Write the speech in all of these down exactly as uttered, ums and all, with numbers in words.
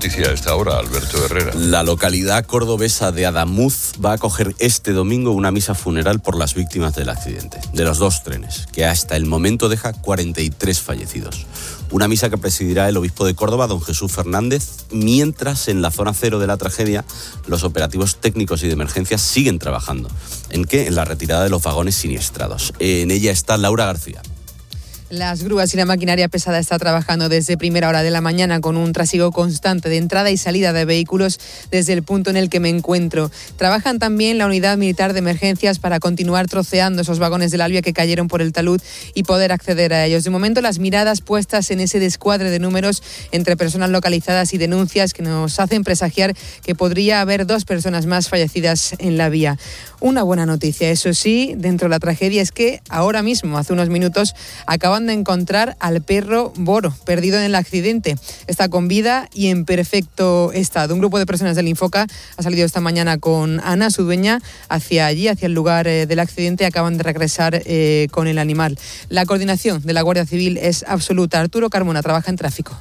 noticia a esta hora, Alberto Herrera? La localidad cordobesa de Adamuz va a acoger este domingo una misa funeral por las víctimas del accidente, de los dos trenes, que hasta el momento deja cuarenta y tres fallecidos. Una misa que presidirá el obispo de Córdoba, don Jesús Fernández, mientras en la zona cero de la tragedia los operativos técnicos y de emergencia siguen trabajando. ¿En qué? En la retirada de los vagones siniestrados. En ella está Laura García. Las grúas y la maquinaria pesada está trabajando desde primera hora de la mañana con un trasiego constante de entrada y salida de vehículos desde el punto en el que me encuentro. Trabajan también la unidad militar de emergencias para continuar troceando esos vagones del Alvia que cayeron por el talud y poder acceder a ellos. De momento, las miradas puestas en ese descuadre de números entre personas localizadas y denuncias que nos hacen presagiar que podría haber dos personas más fallecidas en la vía. Una buena noticia, eso sí, dentro de la tragedia es que ahora mismo, hace unos minutos, acaban de encontrar al perro Boro, perdido en el accidente. Está con vida y en perfecto estado. Un grupo de personas del Infoca ha salido esta mañana con Ana, su dueña, hacia allí, hacia el lugar eh, del accidente. Acaban de regresar eh, con el animal. La coordinación de la Guardia Civil es absoluta. Arturo Carmona trabaja en tráfico.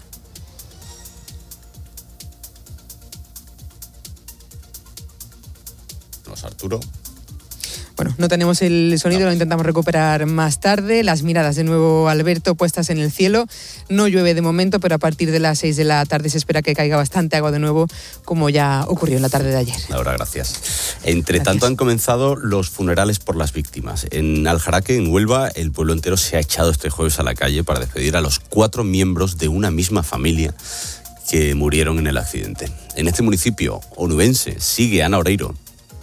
Nos, Arturo. Bueno, no tenemos el sonido, no. Lo intentamos recuperar más tarde. Las miradas de nuevo, Alberto, puestas en el cielo. No llueve de momento, pero a partir de las seis de la tarde se espera que caiga bastante agua de nuevo, como ya ocurrió en la tarde de ayer. Laura, gracias. Entre gracias. tanto han comenzado los funerales por las víctimas. En Aljaraque, en Huelva, el pueblo entero se ha echado este jueves a la calle para despedir a los cuatro miembros de una misma familia que murieron en el accidente. En este municipio onubense sigue Ana Oreiro.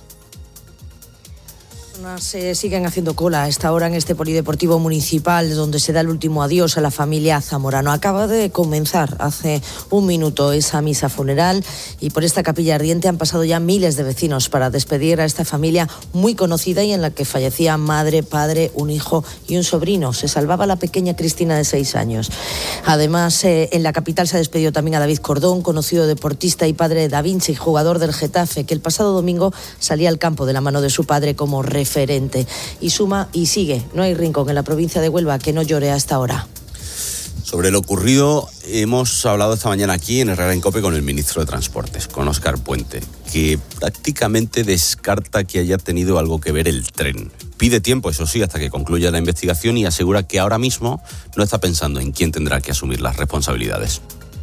Se siguen haciendo cola a esta hora en este polideportivo municipal donde se da el último adiós a la familia Zamorano. Acaba de comenzar hace un minuto esa misa funeral y por esta capilla ardiente han pasado ya miles de vecinos para despedir a esta familia muy conocida y en la que fallecían madre, padre, un hijo y un sobrino. Se salvaba la pequeña Cristina de seis años. Además, eh, en la capital se ha despedido también a David Cordón, conocido deportista y padre de Da Vinci, jugador del Getafe, que el pasado domingo salía al campo de la mano de su padre como referente. Y suma y sigue. No hay rincón en la provincia de Huelva que no llore hasta ahora. Sobre lo ocurrido hemos hablado esta mañana aquí en Herrera en COPE con el ministro de Transportes, con Óscar Puente, que prácticamente descarta que haya tenido algo que ver el tren. Pide tiempo, eso sí, hasta que concluya la investigación y asegura que ahora mismo no está pensando en quién tendrá que asumir las responsabilidades.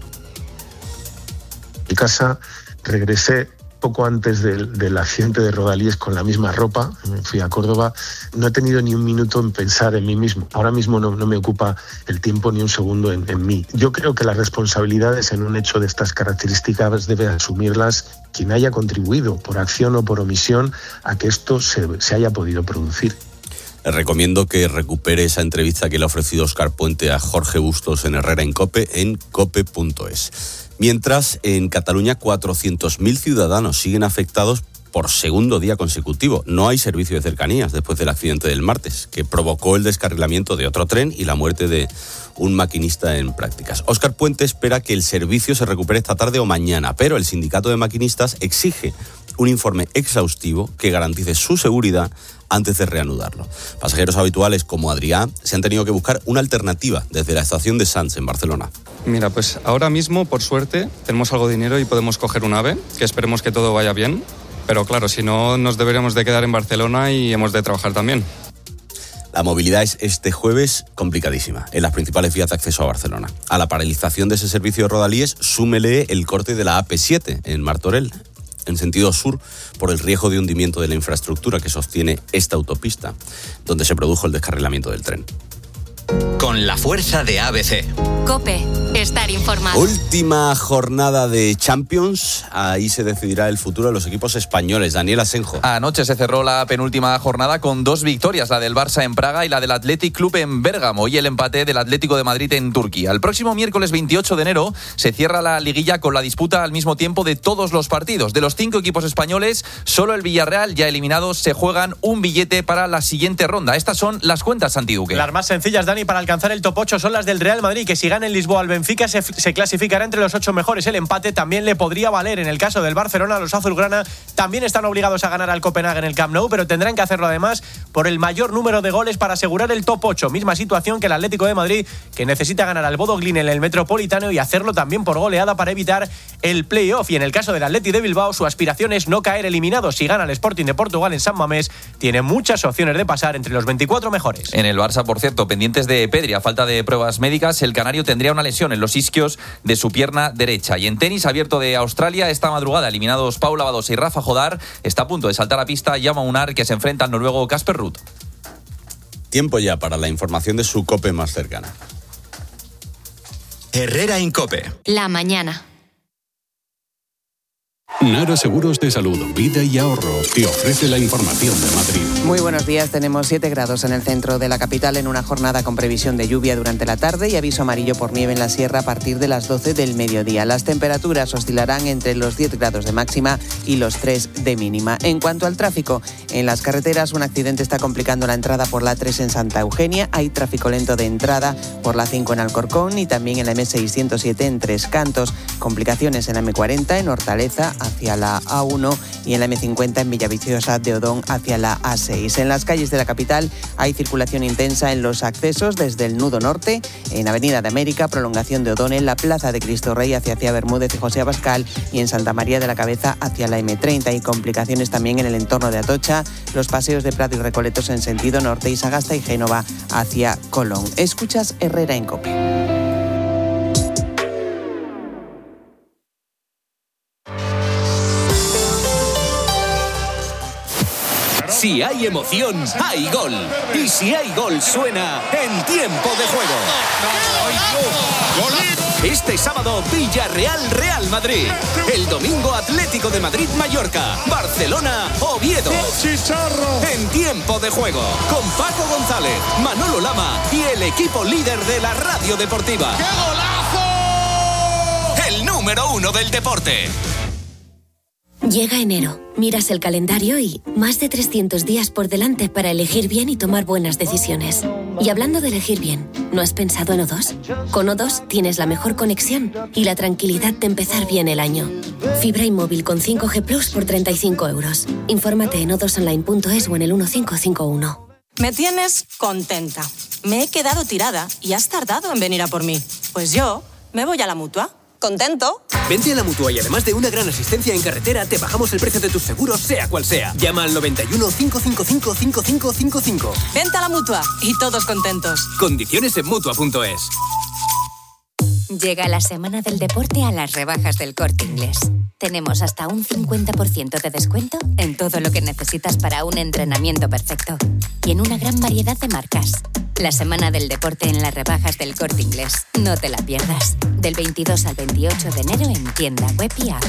En casa regresé poco antes del, del accidente de Rodalies con la misma ropa, me fui a Córdoba, no he tenido ni un minuto en pensar en mí mismo. Ahora mismo no, no me ocupa el tiempo ni un segundo en, en mí. Yo creo que las responsabilidades en un hecho de estas características debe asumirlas quien haya contribuido por acción o por omisión a que esto se, se haya podido producir. Les recomiendo que recupere esa entrevista que le ha ofrecido Óscar Puente a Jorge Bustos en Herrera en COPE en cope punto es. Mientras, en Cataluña, cuatrocientos mil ciudadanos siguen afectados por segundo día consecutivo. No hay servicio de cercanías después del accidente del martes, que provocó el descarrilamiento de otro tren y la muerte de un maquinista en prácticas. Óscar Puente espera que el servicio se recupere esta tarde o mañana, pero el sindicato de maquinistas exige un informe exhaustivo que garantice su seguridad antes de reanudarlo. Pasajeros habituales como Adrián se han tenido que buscar una alternativa desde la estación de Sants en Barcelona. Mira, pues ahora mismo, por suerte, tenemos algo de dinero y podemos coger un AVE, que esperemos que todo vaya bien. Pero claro, si no, nos deberíamos de quedar en Barcelona y hemos de trabajar también. La movilidad es este jueves complicadísima en las principales vías de acceso a Barcelona. A la paralización de ese servicio de Rodalies, súmele el corte de la A P siete en Martorell, en sentido sur, por el riesgo de hundimiento de la infraestructura que sostiene esta autopista, donde se produjo el descarrilamiento del tren. Con la fuerza de A B C. COPE, estar informado. Última jornada de Champions, ahí se decidirá el futuro de los equipos españoles. Daniel Asenjo. Anoche se cerró la penúltima jornada con dos victorias, la del Barça en Praga y la del Athletic Club en Bérgamo, y el empate del Atlético de Madrid en Turquía. El próximo miércoles veintiocho de enero se cierra la liguilla con la disputa al mismo tiempo de todos los partidos. De los cinco equipos españoles, solo el Villarreal, ya eliminado, se juegan un billete para la siguiente ronda. Estas son las cuentas, Santi Duque. Las más sencillas, Dani, para alcanzar el top ocho son las del Real Madrid, que si gana en Lisboa al Benfica Benfica se, se clasificará entre los ocho mejores. El empate también le podría valer en el caso del Barcelona. Los azulgrana también están obligados a ganar al Copenhague en el Camp Nou, pero tendrán que hacerlo además por el mayor número de goles para asegurar el top ocho. Misma situación que el Atlético de Madrid, que necesita ganar al Bodo Glimt en el Metropolitano y hacerlo también por goleada para evitar el play-off. Y en el caso del Atleti de Bilbao, su aspiración es no caer eliminado. Si gana el Sporting de Portugal en San Mamés, tiene muchas opciones de pasar entre los veinticuatro mejores. En el Barça, por cierto, pendientes de Pedri, a falta de pruebas médicas, el canario tendría una lesión en los isquios de su pierna derecha. Y en tenis, abierto de Australia, esta madrugada, eliminados Paula Badosa y Rafa Jodar, está a punto de saltar a pista Jaume Munar, que se enfrenta al noruego Casper Ruud. Tiempo ya para la información de su COPE más cercana. Herrera Incope. La mañana. Nara Seguros de Salud, Vida y Ahorro te ofrece la información de Madrid. Muy buenos días, tenemos siete grados en el centro de la capital en una jornada con previsión de lluvia durante la tarde y aviso amarillo por nieve en la sierra a partir de las doce del mediodía. Las temperaturas oscilarán entre los diez grados de máxima y los tres de mínima. En cuanto al tráfico, en las carreteras un accidente está complicando la entrada por la tres en Santa Eugenia. Hay tráfico lento de entrada por la cinco en Alcorcón y también en la eme seiscientos siete en Tres Cantos. Complicaciones en la eme cuarenta en Hortaleza hacia la a uno y en la eme cincuenta en Villaviciosa de Odón hacia la a seis. En las calles de la capital hay circulación intensa en los accesos desde el nudo norte, en Avenida de América, prolongación de Odón, en la Plaza de Cristo Rey hacia hacia Bermúdez y José Abascal y en Santa María de la Cabeza hacia la eme treinta. Hay complicaciones también en el entorno de Atocha, los paseos de Prado y Recoletos en sentido norte y Sagasta y Génova hacia Colón. Escuchas Herrera en COPE. Si hay emoción, hay gol. Y si hay gol, suena en Tiempo de Juego. Este sábado, Villarreal Real Madrid. El domingo, Atlético de Madrid Mallorca. Barcelona Oviedo. En Tiempo de Juego, con Paco González, Manolo Lama y el equipo líder de la radio deportiva. ¡Qué golazo! El número uno del deporte. Llega enero, miras el calendario y más de trescientos días por delante para elegir bien y tomar buenas decisiones. Y hablando de elegir bien, ¿no has pensado en O dos? Con O dos tienes la mejor conexión y la tranquilidad de empezar bien el año. Fibra y móvil con cinco G Plus por treinta y cinco euros. Infórmate en o dos online punto es o en el uno cinco cinco uno. Me tienes contenta. Me he quedado tirada y has tardado en venir a por mí. Pues yo me voy a la Mutua. ¿Contento? Vente a la Mutua y además de una gran asistencia en carretera, te bajamos el precio de tus seguros, sea cual sea. Llama al noventa y uno, cinco cinco cinco, cinco cinco cinco cinco. Vente a la Mutua y todos contentos. Condiciones en Mutua punto es. Llega la semana del deporte a las rebajas del Corte Inglés. Tenemos hasta un cincuenta por ciento de descuento en todo lo que necesitas para un entrenamiento perfecto. Y en una gran variedad de marcas. La semana del deporte en las rebajas del Corte Inglés. No te la pierdas. Del veintidós al veintiocho de enero en tienda web y app.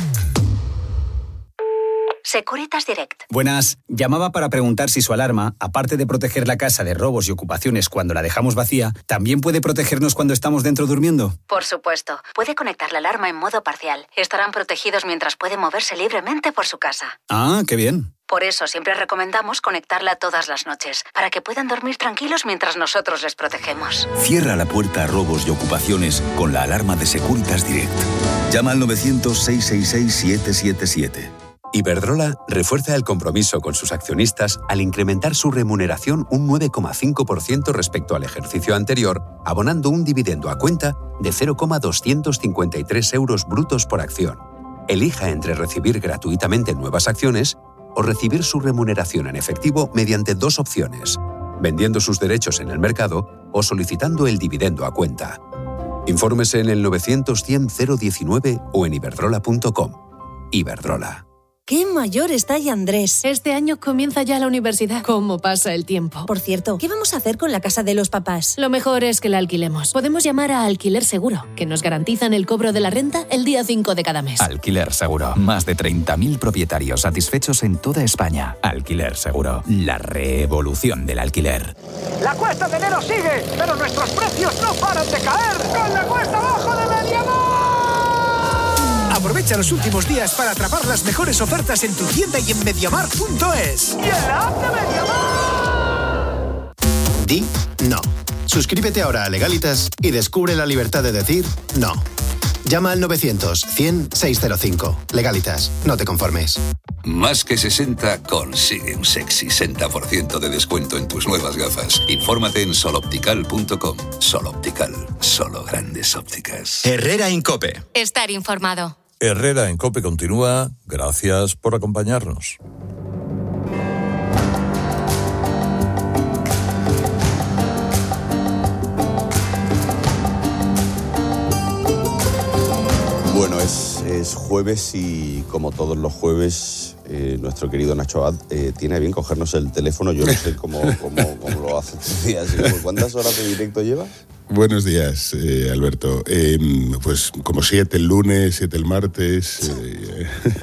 Securitas Direct. Buenas. Llamaba para preguntar si su alarma, aparte de proteger la casa de robos y ocupaciones cuando la dejamos vacía, ¿también puede protegernos cuando estamos dentro durmiendo? Por supuesto. Puede conectar la alarma en modo parcial. Estarán protegidos mientras pueden moverse libremente por su casa. Ah, qué bien. Por eso siempre recomendamos conectarla todas las noches, para que puedan dormir tranquilos mientras nosotros les protegemos. Cierra la puerta a robos y ocupaciones con la alarma de Securitas Direct. Llama al novecientos, seiscientos sesenta y seis, siete siete siete. Iberdrola refuerza el compromiso con sus accionistas al incrementar su remuneración un nueve coma cinco por ciento respecto al ejercicio anterior, abonando un dividendo a cuenta de cero coma doscientos cincuenta y tres euros brutos por acción. Elija entre recibir gratuitamente nuevas acciones o recibir su remuneración en efectivo mediante dos opciones: vendiendo sus derechos en el mercado o solicitando el dividendo a cuenta. Infórmese en el novecientos, cien, cero diecinueve o en iberdrola punto com. Iberdrola. ¡Qué mayor está ya Andrés! Este año comienza ya la universidad. ¿Cómo pasa el tiempo? Por cierto, ¿qué vamos a hacer con la casa de los papás? Lo mejor es que la alquilemos. Podemos llamar a Alquiler Seguro, que nos garantizan el cobro de la renta el día cinco de cada mes. Alquiler Seguro. Más de treinta mil propietarios satisfechos en toda España. Alquiler Seguro. La revolución del alquiler. La cuesta de enero sigue, pero nuestros precios no paran de caer. ¡Con la cuesta abajo de Mediamar! Aprovecha los últimos días para atrapar las mejores ofertas en tu tienda y en mediamar punto es. ¡Y en la app de Mediamar! Di no. Suscríbete ahora a Legalitas y descubre la libertad de decir no. Llama al novecientos cien seiscientos cinco. Legalitas, no te conformes. Más que sesenta consigue un sexy sesenta por ciento de descuento en tus nuevas gafas. Infórmate en soloptical punto com. Soloptical, solo grandes ópticas. Herrera Incope. Estar informado. Herrera en COPE continúa. Gracias por acompañarnos. Bueno, es, es jueves y como todos los jueves, eh, nuestro querido Nacho Abad eh, tiene a bien cogernos el teléfono. Yo no sé cómo, cómo, cómo lo hace estos días. ¿Cuántas horas de directo lleva? Buenos días, eh, Alberto. Eh, pues como siete el lunes, siete el martes, eh,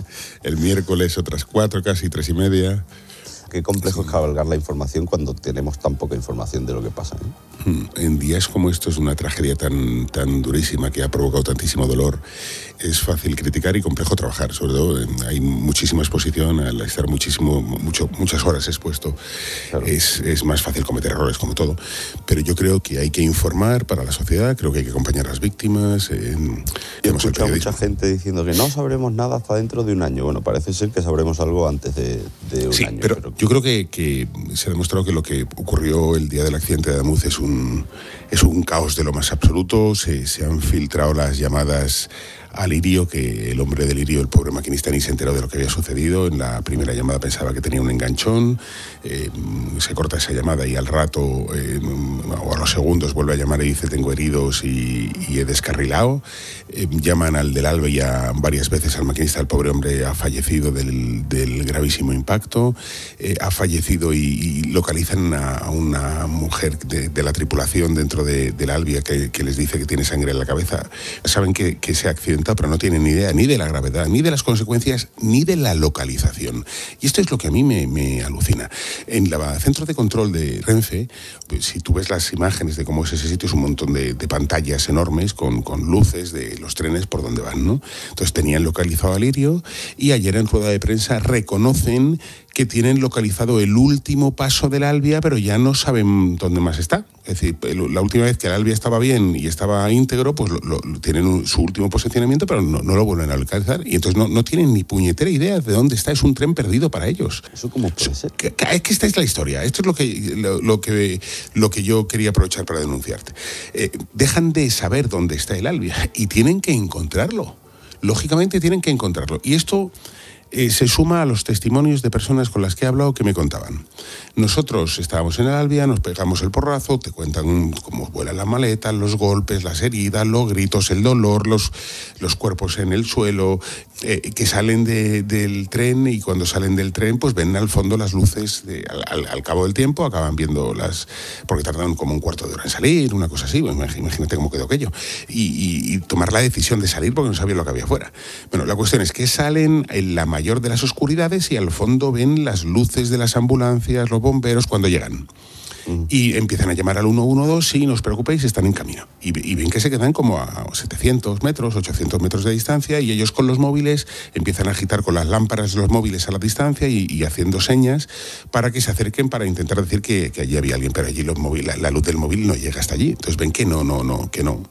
el miércoles otras cuatro, casi tres y media. Qué complejo es cabalgar la información cuando tenemos tan poca información de lo que pasa, ¿eh? En días como estos, una tragedia tan, tan durísima que ha provocado tantísimo dolor, es fácil criticar y complejo trabajar. Sobre todo, hay muchísima exposición, al estar muchísimo, mucho, muchas horas expuesto, claro. es, es más fácil cometer errores, como todo. Pero yo creo que hay que informar para la sociedad, creo que hay que acompañar a las víctimas. Eh, He escuchado mucha gente diciendo que no sabremos nada hasta dentro de un año. Bueno, parece ser que sabremos algo antes de, de un sí, año. Pero, pero yo creo que, que se ha demostrado que lo que ocurrió el día del accidente de Adamuz es un, es un caos de lo más absoluto. Se, se han filtrado las llamadas a Lirio, que el hombre de Lirio, el pobre maquinista, ni se enteró de lo que había sucedido. En la primera llamada pensaba que tenía un enganchón, eh, se corta esa llamada y al rato eh, o a los segundos vuelve a llamar y dice tengo heridos y, y he descarrilado. Eh, llaman al del Alba y a varias veces al maquinista. El pobre hombre ha fallecido del, del gravísimo impacto, eh, ha fallecido y, y localizan a, a una mujer de, de la tripulación dentro de, del Albia que, que les dice que tiene sangre en la cabeza. Saben que, que ese accidente, pero no tienen ni idea ni de la gravedad, ni de las consecuencias, ni de la localización. Y esto es lo que a mí me, me alucina. En el centro de control de Renfe, pues, si tú ves las imágenes de cómo es ese sitio, es un montón de, de pantallas enormes con, con luces de los trenes por donde van, ¿no? Entonces tenían localizado a Lirio y ayer en rueda de prensa reconocen que tienen localizado el último paso del Albia, pero ya no saben dónde más está. Es decir, la última vez que el Albia estaba bien y estaba íntegro, pues lo, lo, tienen un, su último posicionamiento, pero no, no lo vuelven a localizar. Y entonces no, no tienen ni puñetera idea de dónde está. Es un tren perdido para ellos. ¿Eso cómo puede ser? Que, que, es que esta es la historia. Esto es lo que, lo, lo que, lo que yo quería aprovechar para denunciarte. Eh, dejan de saber dónde está el Albia y tienen que encontrarlo. Lógicamente tienen que encontrarlo. Y esto Eh, se suma a los testimonios de personas con las que he hablado que me contaban. Nosotros estábamos en el Albia, nos pegamos el porrazo, te cuentan cómo vuelan las maletas, los golpes, las heridas, los gritos, el dolor, los, los cuerpos en el suelo, eh, que salen de, del tren y cuando salen del tren pues ven al fondo las luces, de, al, al, al cabo del tiempo acaban viendo las, porque tardan como un cuarto de hora en salir, una cosa así, pues imagínate cómo quedó aquello, y, y, y tomar la decisión de salir porque no sabían lo que había afuera. Bueno, la cuestión es que salen en la mayor de las oscuridades y al fondo ven las luces de las ambulancias, los bomberos cuando llegan. Mm. Y empiezan a llamar al uno uno dos, sí, no os preocupéis, están en camino. Y, y ven que se quedan como a setecientos metros, ochocientos metros de distancia y ellos con los móviles empiezan a agitar con las lámparas de los móviles a la distancia y, y haciendo señas para que se acerquen para intentar decir que, que allí había alguien, pero allí los móviles, la, la luz del móvil no llega hasta allí. Entonces ven que no, no, no, que no.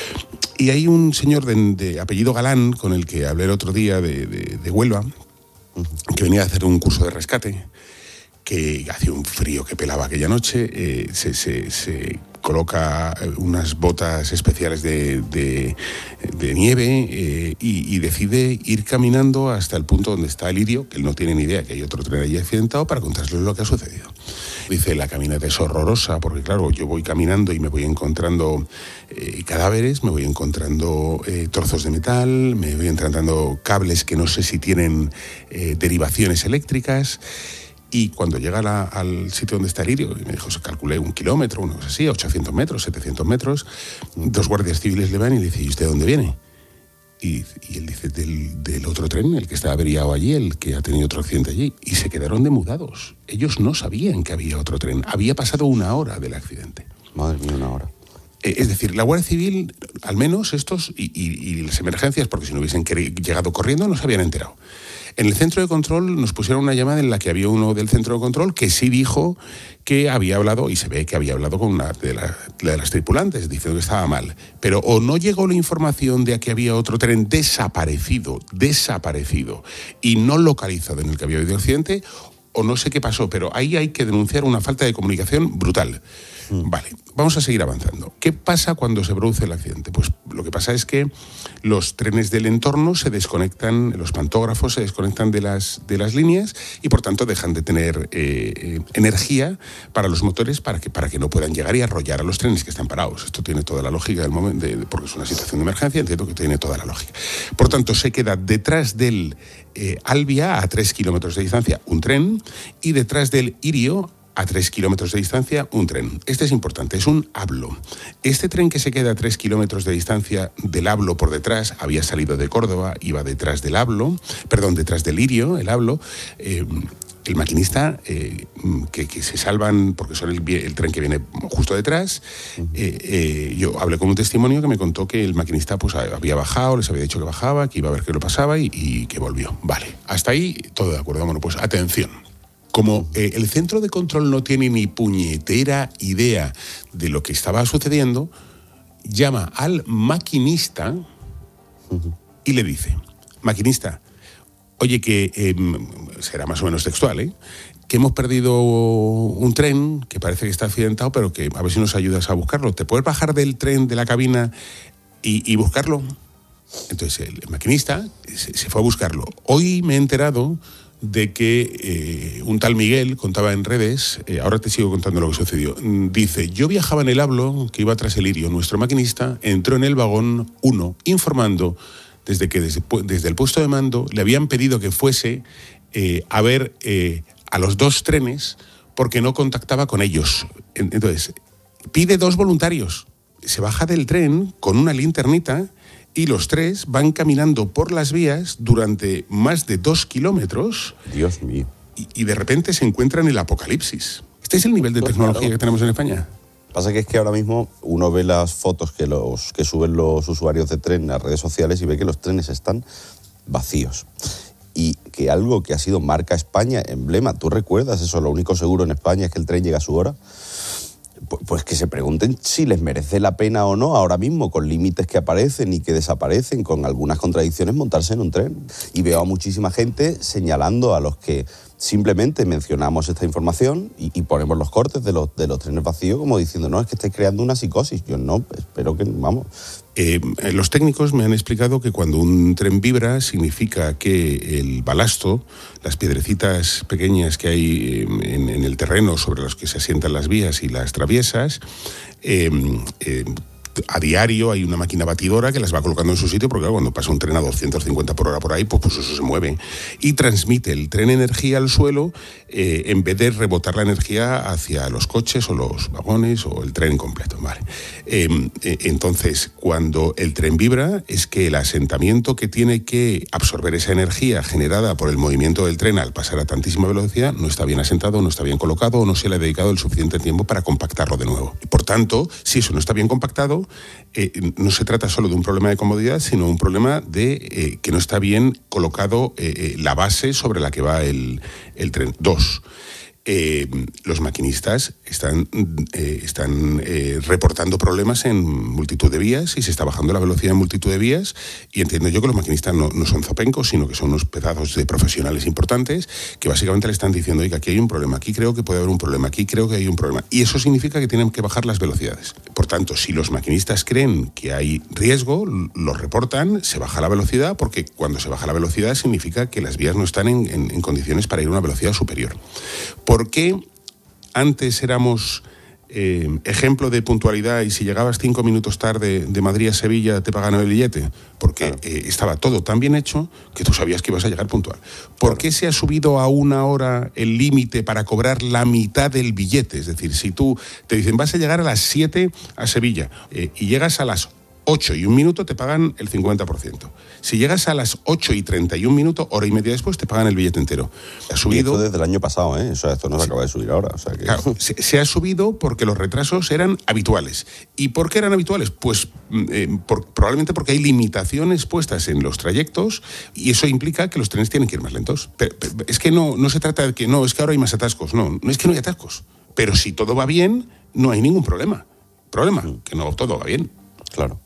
Y hay un señor de, de apellido Galán con el que hablé el otro día de, de, de Huelva, que venía a hacer un curso de rescate, que hacía un frío que pelaba aquella noche, eh, se, se, se coloca unas botas especiales de, de, de nieve eh, y, y decide ir caminando hasta el punto donde está Lirio, que él no tiene ni idea que hay otro tren allí accidentado, para contarles lo que ha sucedido. Dice, la caminata es horrorosa, porque claro, yo voy caminando y me voy encontrando eh, cadáveres, me voy encontrando eh, trozos de metal, me voy encontrando cables que no sé si tienen eh, derivaciones eléctricas. Y cuando llega la, al sitio donde está Lirio, y me dijo, se calculé un kilómetro, una cosa así, ochocientos metros, setecientos metros, dos guardias civiles le van y le dicen, ¿y usted de dónde viene? Y, y él dice, del, del otro tren, el que está averiado allí, el que ha tenido otro accidente allí. Y se quedaron demudados. Ellos no sabían que había otro tren. Había pasado una hora del accidente. Madre mía, una hora. Es decir, la Guardia Civil, al menos estos, y, y, y las emergencias, porque si no hubiesen querido, llegado corriendo, no se habían enterado. En el centro de control nos pusieron una llamada en la que había uno del centro de control que sí dijo que había hablado, y se ve que había hablado con una de, la, de las tripulantes, diciendo que estaba mal. Pero o no llegó la información de que había otro tren desaparecido, desaparecido, y no localizado en el que había habido accidente, o no sé qué pasó, pero ahí hay que denunciar una falta de comunicación brutal. Mm. Vale, vamos a seguir avanzando. ¿Qué pasa cuando se produce el accidente? Pues lo que pasa es que los trenes del entorno se desconectan, los pantógrafos se desconectan de las, de las líneas y por tanto dejan de tener eh, energía para los motores para que, para que no puedan llegar y arrollar a los trenes que están parados. Esto tiene toda la lógica del momento, de, de, porque es una situación de emergencia, entiendo que tiene toda la lógica. Por tanto, se queda detrás del eh, Albia, a tres kilómetros de distancia, un tren, y detrás del Irio, a tres kilómetros de distancia, un tren. Este es importante, es un Ablo. Este tren que se queda a tres kilómetros de distancia del Ablo por detrás, había salido de Córdoba, iba detrás del Ablo, perdón, detrás del Irio, el Ablo. Eh, el maquinista, eh, que, que se salvan porque son el, el tren que viene justo detrás. Eh, eh, yo hablé con un testimonio que me contó que el maquinista pues había bajado, les había dicho que bajaba, que iba a ver qué lo pasaba y, y que volvió. Vale, hasta ahí todo de acuerdo. Bueno, pues atención. Como eh, el centro de control no tiene ni puñetera idea de lo que estaba sucediendo, llama al maquinista y le dice: maquinista, oye, que eh, será más o menos textual, ¿eh? que hemos perdido un tren que parece que está accidentado, pero que a ver si nos ayudas a buscarlo. ¿Te puedes bajar del tren, de la cabina y, y buscarlo? Entonces el maquinista se, se fue a buscarlo. Hoy me he enterado de que eh, un tal Miguel contaba en redes, eh, ahora te sigo contando lo que sucedió, dice: yo viajaba en el Ablo que iba tras el Irio, nuestro maquinista entró en el vagón uno informando desde que desde, desde el puesto de mando le habían pedido que fuese eh, a ver eh, a los dos trenes porque no contactaba con ellos. Entonces pide dos voluntarios, se baja del tren con una linternita y los tres van caminando por las vías durante más de dos kilómetros. Dios mío. Y, y de repente se encuentran en el apocalipsis. Este es el nivel de pues tecnología claro. que tenemos en España. Pasa que es que ahora mismo uno ve las fotos que, los, que suben los usuarios de tren a redes sociales y ve que los trenes están vacíos. Y que algo que ha sido marca España, emblema, ¿tú recuerdas eso? Lo único seguro en España es que el tren llega a su hora. Pues que se pregunten si les merece la pena o no ahora mismo, con límites que aparecen y que desaparecen, con algunas contradicciones, montarse en un tren. Y veo a muchísima gente señalando a los que simplemente mencionamos esta información y, y ponemos los cortes de los, de los trenes vacíos como diciendo: no, es que estáis creando una psicosis. Yo no, espero que, vamos... Eh, los técnicos me han explicado que cuando un tren vibra significa que el balasto, las piedrecitas pequeñas que hay en, en el terreno sobre los que se asientan las vías y las traviesas, eh, eh, a diario hay una máquina batidora que las va colocando en su sitio, porque claro, cuando pasa un tren a doscientos cincuenta por hora por ahí, pues, pues eso se mueve. Y transmite el tren energía al suelo eh, en vez de rebotar la energía hacia los coches o los vagones o el tren completo. Vale. Eh, eh, entonces, cuando el tren vibra, es que el asentamiento que tiene que absorber esa energía generada por el movimiento del tren al pasar a tantísima velocidad no está bien asentado, no está bien colocado o no se le ha dedicado el suficiente tiempo para compactarlo de nuevo. Por tanto, si eso no está bien compactado, Eh, no se trata solo de un problema de comodidad, sino un problema de eh, que no está bien colocado eh, eh, la base sobre la que va el, el tren. Dos, eh, los maquinistas están, eh, están eh, reportando problemas en multitud de vías y se está bajando la velocidad en multitud de vías, y entiendo yo que los maquinistas no, no son zopencos, sino que son unos pedazos de profesionales importantes que básicamente le están diciendo: oiga, aquí hay un problema, aquí creo que puede haber un problema, aquí creo que hay un problema, y eso significa que tienen que bajar las velocidades. Por tanto, si los maquinistas creen que hay riesgo, lo reportan, se baja la velocidad, porque cuando se baja la velocidad significa que las vías no están en, en, en condiciones para ir a una velocidad superior. ¿Por qué antes éramos eh, ejemplo de puntualidad y si llegabas cinco minutos tarde de Madrid a Sevilla te pagaban el billete? Porque claro. eh, estaba todo tan bien hecho que tú sabías que ibas a llegar puntual. ¿Por claro. qué se ha subido a una hora el límite para cobrar la mitad del billete? Es decir, si tú te dicen vas a llegar a las siete a Sevilla eh, y llegas a las ocho y un minuto te pagan el cincuenta por ciento. Si llegas a las ocho y treinta y un minutos, hora y media después, te pagan el billete entero. Ha subido... Y esto desde el año pasado, ¿eh? O sea, esto no se acaba de subir ahora. O sea que... Claro, se, se ha subido porque los retrasos eran habituales. ¿Y por qué eran habituales? Pues eh, por, probablemente porque hay limitaciones puestas en los trayectos y eso implica que los trenes tienen que ir más lentos. Pero, pero es que no, no se trata de que no, es que ahora hay más atascos. No, no es que no hay atascos. Pero si todo va bien, no hay ningún problema. Problema, que no todo va bien. Claro.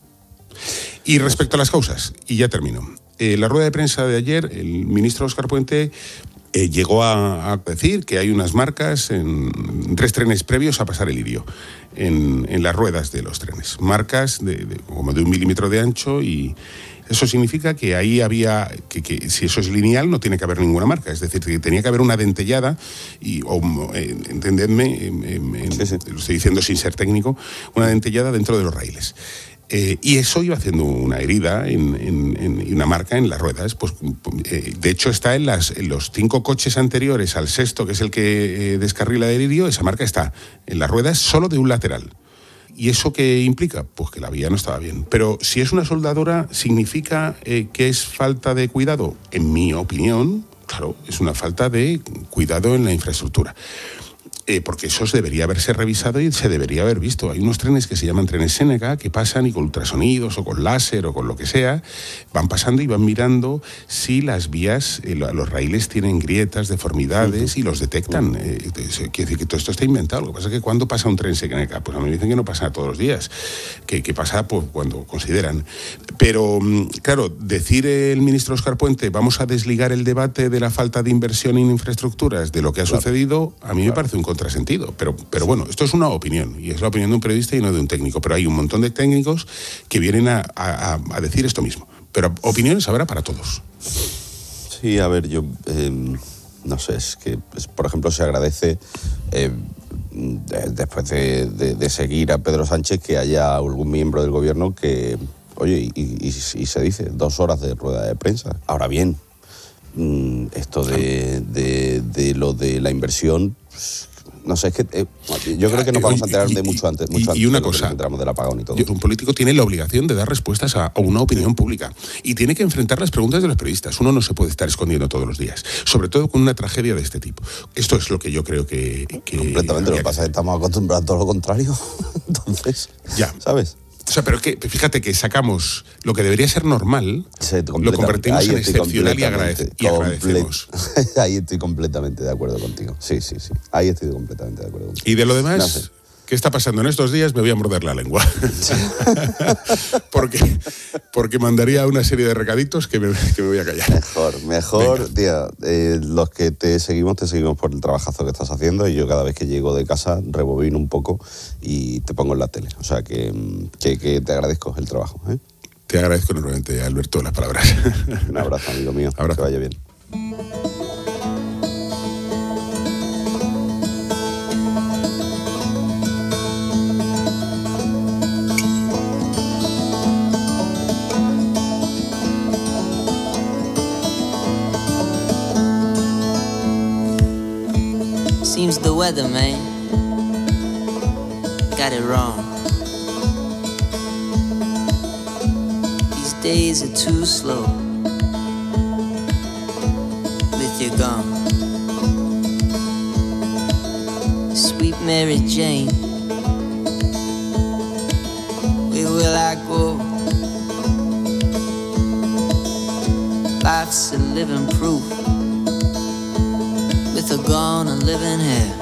Y respecto a las causas, y ya termino. Eh, la rueda de prensa de ayer, el ministro Óscar Puente eh, llegó a, a decir que hay unas marcas en, en tres trenes previos a pasar el Lirio, en, en las ruedas de los trenes. Marcas de, de, como de un milímetro de ancho y... Eso significa que ahí había, que, que si eso es lineal no tiene que haber ninguna marca, es decir, que tenía que haber una dentellada, y, o, eh, entendedme, eh, eh, sí, sí. Lo estoy diciendo sin ser técnico, una dentellada dentro de los raíles. Eh, y eso iba haciendo una herida en, en, en una marca en las ruedas. Pues, eh, de hecho, está en, las, en los cinco coches anteriores al sexto, que es el que eh, descarrila el Lirio, esa marca está en las ruedas solo de un lateral. ¿Y eso qué implica? Pues que la vía no estaba bien. Pero si es una soldadura, ¿significa eh, que es falta de cuidado? En mi opinión, claro, es una falta de cuidado en la infraestructura. Eh, porque eso debería haberse revisado y se debería haber visto. Hay unos trenes que se llaman trenes Seneca que pasan y con ultrasonidos o con láser o con lo que sea, van pasando y van mirando si las vías, eh, los raíles tienen grietas, deformidades y los detectan. Eh, quiere decir que todo esto está inventado. Lo que pasa es que cuando pasa un tren Seneca, pues a mí me dicen que no pasa todos los días, que, que pasa pues, cuando consideran. Pero, claro, decir el ministro Óscar Puente, vamos a desligar el debate de la falta de inversión en infraestructuras de lo que ha claro. sucedido, a mí claro. me parece un contrasentido, pero, pero bueno, esto es una opinión y es la opinión de un periodista y no de un técnico, pero hay un montón de técnicos que vienen a, a, a decir esto mismo, pero opiniones habrá para todos. Sí, a ver, yo eh, no sé, es que pues, por ejemplo se agradece eh, de, después de, de, de seguir a Pedro Sánchez que haya algún miembro del gobierno que, oye, y, y, y se dice, dos horas de rueda de prensa. Ahora bien, esto de, de, de lo de la inversión, pues, no sé, es que eh, yo creo que nos vamos a enterar de mucho antes, mucho y, antes y una de cosa, que entramos del apagón y todo. Un político tiene la obligación de dar respuestas a, a una opinión pública y tiene que enfrentar las preguntas de los periodistas. Uno no se puede estar escondiendo todos los días, sobre todo con una tragedia de este tipo. Esto es lo que yo creo que... que Completamente, lo que pasa es que estamos acostumbrados a todo lo contrario. Entonces, ya. ¿Sabes? O sea, pero es que fíjate que sacamos lo que debería ser normal, sí, lo convertimos en excepcional y, agradece, y agradecemos. Ahí estoy completamente de acuerdo contigo. Sí, sí, sí. Ahí estoy completamente de acuerdo contigo. Y de lo demás, no sé. ¿Qué está pasando en estos días? Me voy a morder la lengua. Sí. porque, porque mandaría una serie de recaditos que me, que me voy a callar. Mejor, mejor, tía. Eh, los que te seguimos, te seguimos por el trabajazo que estás haciendo y yo cada vez que llego de casa rebobino un poco y te pongo en la tele. O sea que, que, que te agradezco el trabajo. ¿eh? Te agradezco enormemente, Alberto, las palabras. Un abrazo, amigo mío. Abrazo. Que vaya bien. Seems the weather, man, got it wrong. These days are too slow with you gone. Sweet Mary Jane, where will I go? Life's a living proof with a gone and living here.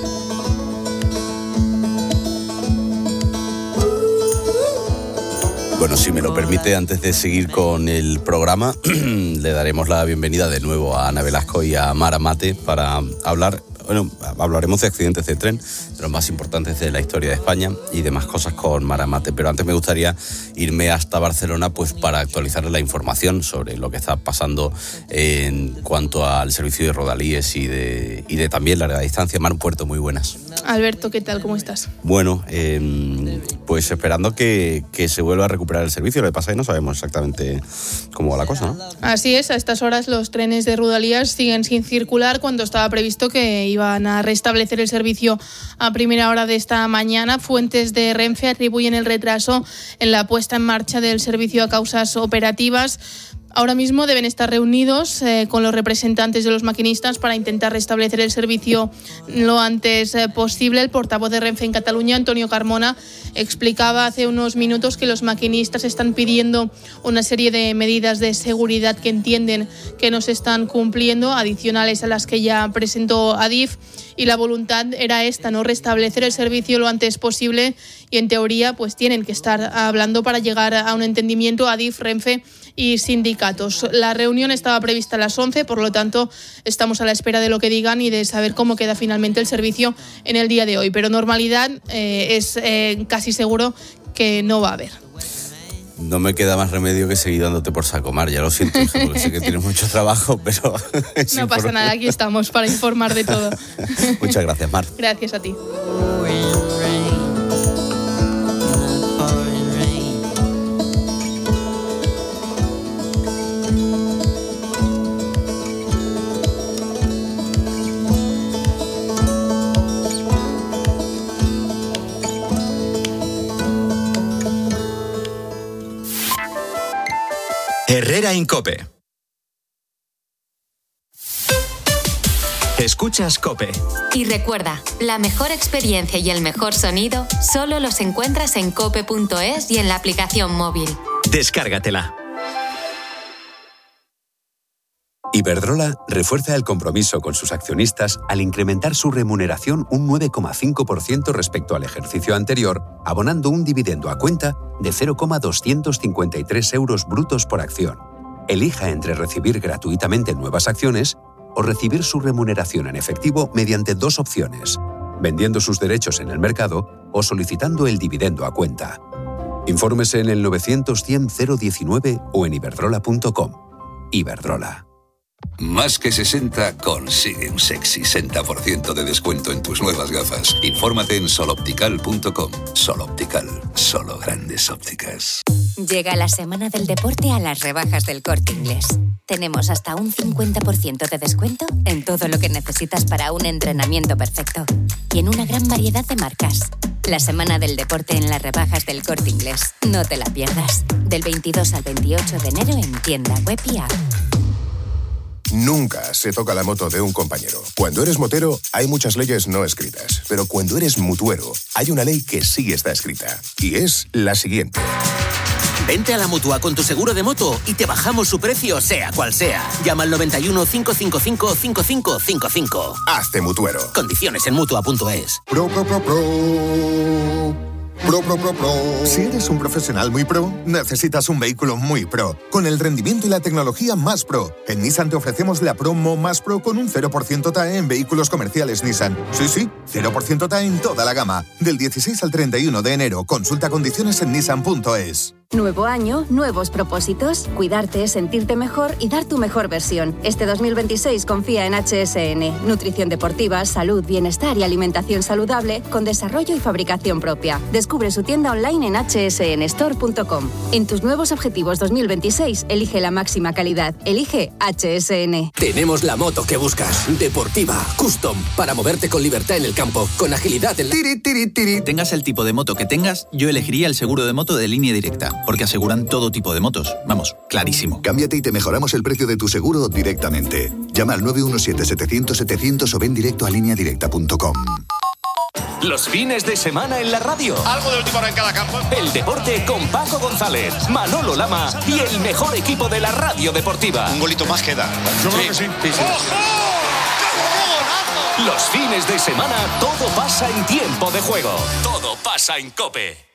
Bueno, si me lo permite, antes de seguir con el programa, le daremos la bienvenida de nuevo a Ana Velasco y a Mara Mate para hablar, bueno, hablaremos de accidentes de tren, de los más importantes de la historia de España y demás cosas con Mara Mate. Pero antes me gustaría irme hasta Barcelona pues para actualizarle la información sobre lo que está pasando en cuanto al servicio de Rodalíes y de, y de también larga distancia. Mar Puerto, muy buenas. Alberto, ¿qué tal? ¿Cómo estás? Bueno, eh, pues esperando que, que se vuelva a recuperar el servicio. Lo que pasa es que no sabemos exactamente cómo va la cosa, ¿no? Así es, a estas horas los trenes de Rodalías siguen sin circular cuando estaba previsto que iban a restablecer el servicio a primera hora de esta mañana. Fuentes de Renfe atribuyen el retraso en la puesta en marcha del servicio a causas operativas. Ahora mismo deben estar reunidos eh, con los representantes de los maquinistas para intentar restablecer el servicio lo antes eh, posible. El portavoz de Renfe en Cataluña, Antonio Carmona, explicaba hace unos minutos que los maquinistas están pidiendo una serie de medidas de seguridad que entienden que no se están cumpliendo, adicionales a las que ya presentó Adif, y la voluntad era esta, no restablecer el servicio lo antes posible, y en teoría pues tienen que estar hablando para llegar a un entendimiento Adif, Renfe y sindicatos. La reunión estaba prevista a las once, por lo tanto estamos a la espera de lo que digan y de saber cómo queda finalmente el servicio en el día de hoy, pero normalidad eh, es eh, casi seguro que no va a haber. No me queda más remedio que seguir dándote por saco, Mar, ya lo siento, hija, porque sé que tienes mucho trabajo, pero... No pasa nada, aquí estamos para informar de todo. Muchas gracias, Mar. Gracias a ti. Herrera en COPE. Escuchas COPE. Y recuerda, la mejor experiencia y el mejor sonido solo los encuentras en cope punto es y en la aplicación móvil. Descárgatela. Iberdrola refuerza el compromiso con sus accionistas al incrementar su remuneración un nueve coma cinco por ciento respecto al ejercicio anterior, abonando un dividendo a cuenta de cero coma doscientos cincuenta y tres euros brutos por acción. Elija entre recibir gratuitamente nuevas acciones o recibir su remuneración en efectivo mediante dos opciones: vendiendo sus derechos en el mercado o solicitando el dividendo a cuenta. Infórmese en el novecientos cien cero diecinueve o en iberdrola punto com. Iberdrola. Más que sesenta consigue un sexy sesenta por ciento de descuento en tus nuevas gafas. Infórmate en sol optical punto com. Sol Optical, solo grandes ópticas. Llega la semana del deporte a las rebajas del Corte Inglés. Tenemos hasta un cincuenta por ciento de descuento en todo lo que necesitas para un entrenamiento perfecto. Y en una gran variedad de marcas. La semana del deporte en las rebajas del Corte Inglés. No te la pierdas. Del veintidós al veintiocho de enero en tienda web y app. Nunca se toca la moto de un compañero. Cuando eres motero, hay muchas leyes no escritas. Pero cuando eres mutuero, hay una ley que sí está escrita. Y es la siguiente. Vente a la Mutua con tu seguro de moto y te bajamos su precio, sea cual sea. Llama al noventa y uno, cinco cinco cinco, cinco cinco cinco cinco. Hazte mutuero. Condiciones en mutua punto es. Pro, pro, pro, pro. Pro, pro, pro, pro. Si eres un profesional muy pro, necesitas un vehículo muy pro, con el rendimiento y la tecnología más pro. En Nissan te ofrecemos la promo más pro con un cero por ciento T A E en vehículos comerciales Nissan. Sí, sí, cero por ciento T A E en toda la gama. Del dieciséis al treinta y uno de enero. Consulta condiciones en nissan punto es. Nuevo año, nuevos propósitos. Cuidarte, sentirte mejor y dar tu mejor versión. Este dos mil veintiséis confía en H S N. Nutrición deportiva, salud, bienestar y alimentación saludable con desarrollo y fabricación propia. Descubre su tienda online en hache ese ene store punto com. En tus nuevos objetivos dos mil veintiséis, elige la máxima calidad. Elige H S N. Tenemos la moto que buscas. Deportiva, custom, para moverte con libertad en el campo, con agilidad en la... Tiri, tiri, tiri. Tengas el tipo de moto que tengas, yo elegiría el seguro de moto de Línea Directa, porque aseguran todo tipo de motos. Vamos, clarísimo. Cámbiate y te mejoramos el precio de tu seguro directamente. Llama al nueve uno siete, setecientos, setecientos o ven directo a línea directa punto com. Los fines de semana en la radio. Algo de última hora en cada campo. El deporte con Paco González, Manolo Lama y el mejor equipo de la radio deportiva. Un golito más queda. Yo creo que sí. sí, sí. Los fines de semana todo pasa en tiempo de juego. Todo pasa en COPE.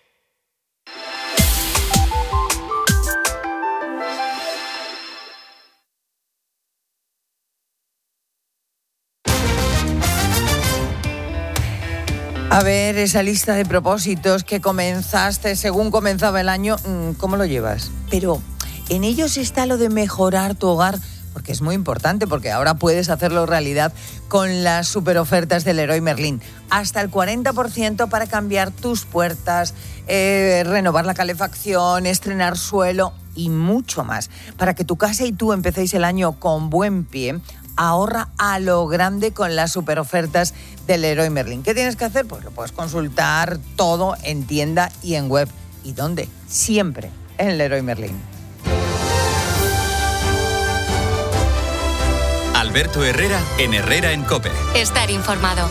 A ver, esa lista de propósitos que comenzaste según comenzaba el año, ¿cómo lo llevas? Pero en ellos está lo de mejorar tu hogar, porque es muy importante, porque ahora puedes hacerlo realidad con las superofertas del Leroy Merlin. Hasta el cuarenta por ciento para cambiar tus puertas, eh, renovar la calefacción, estrenar suelo y mucho más. Para que tu casa y tú empecéis el año con buen pie, ahorra a lo grande con las superofertas del Leroy Merlin. ¿Qué tienes que hacer? Pues lo puedes consultar todo en tienda y en web. ¿Y dónde? Siempre en el Leroy Merlin. Alberto Herrera en Herrera en COPE. Estar informado.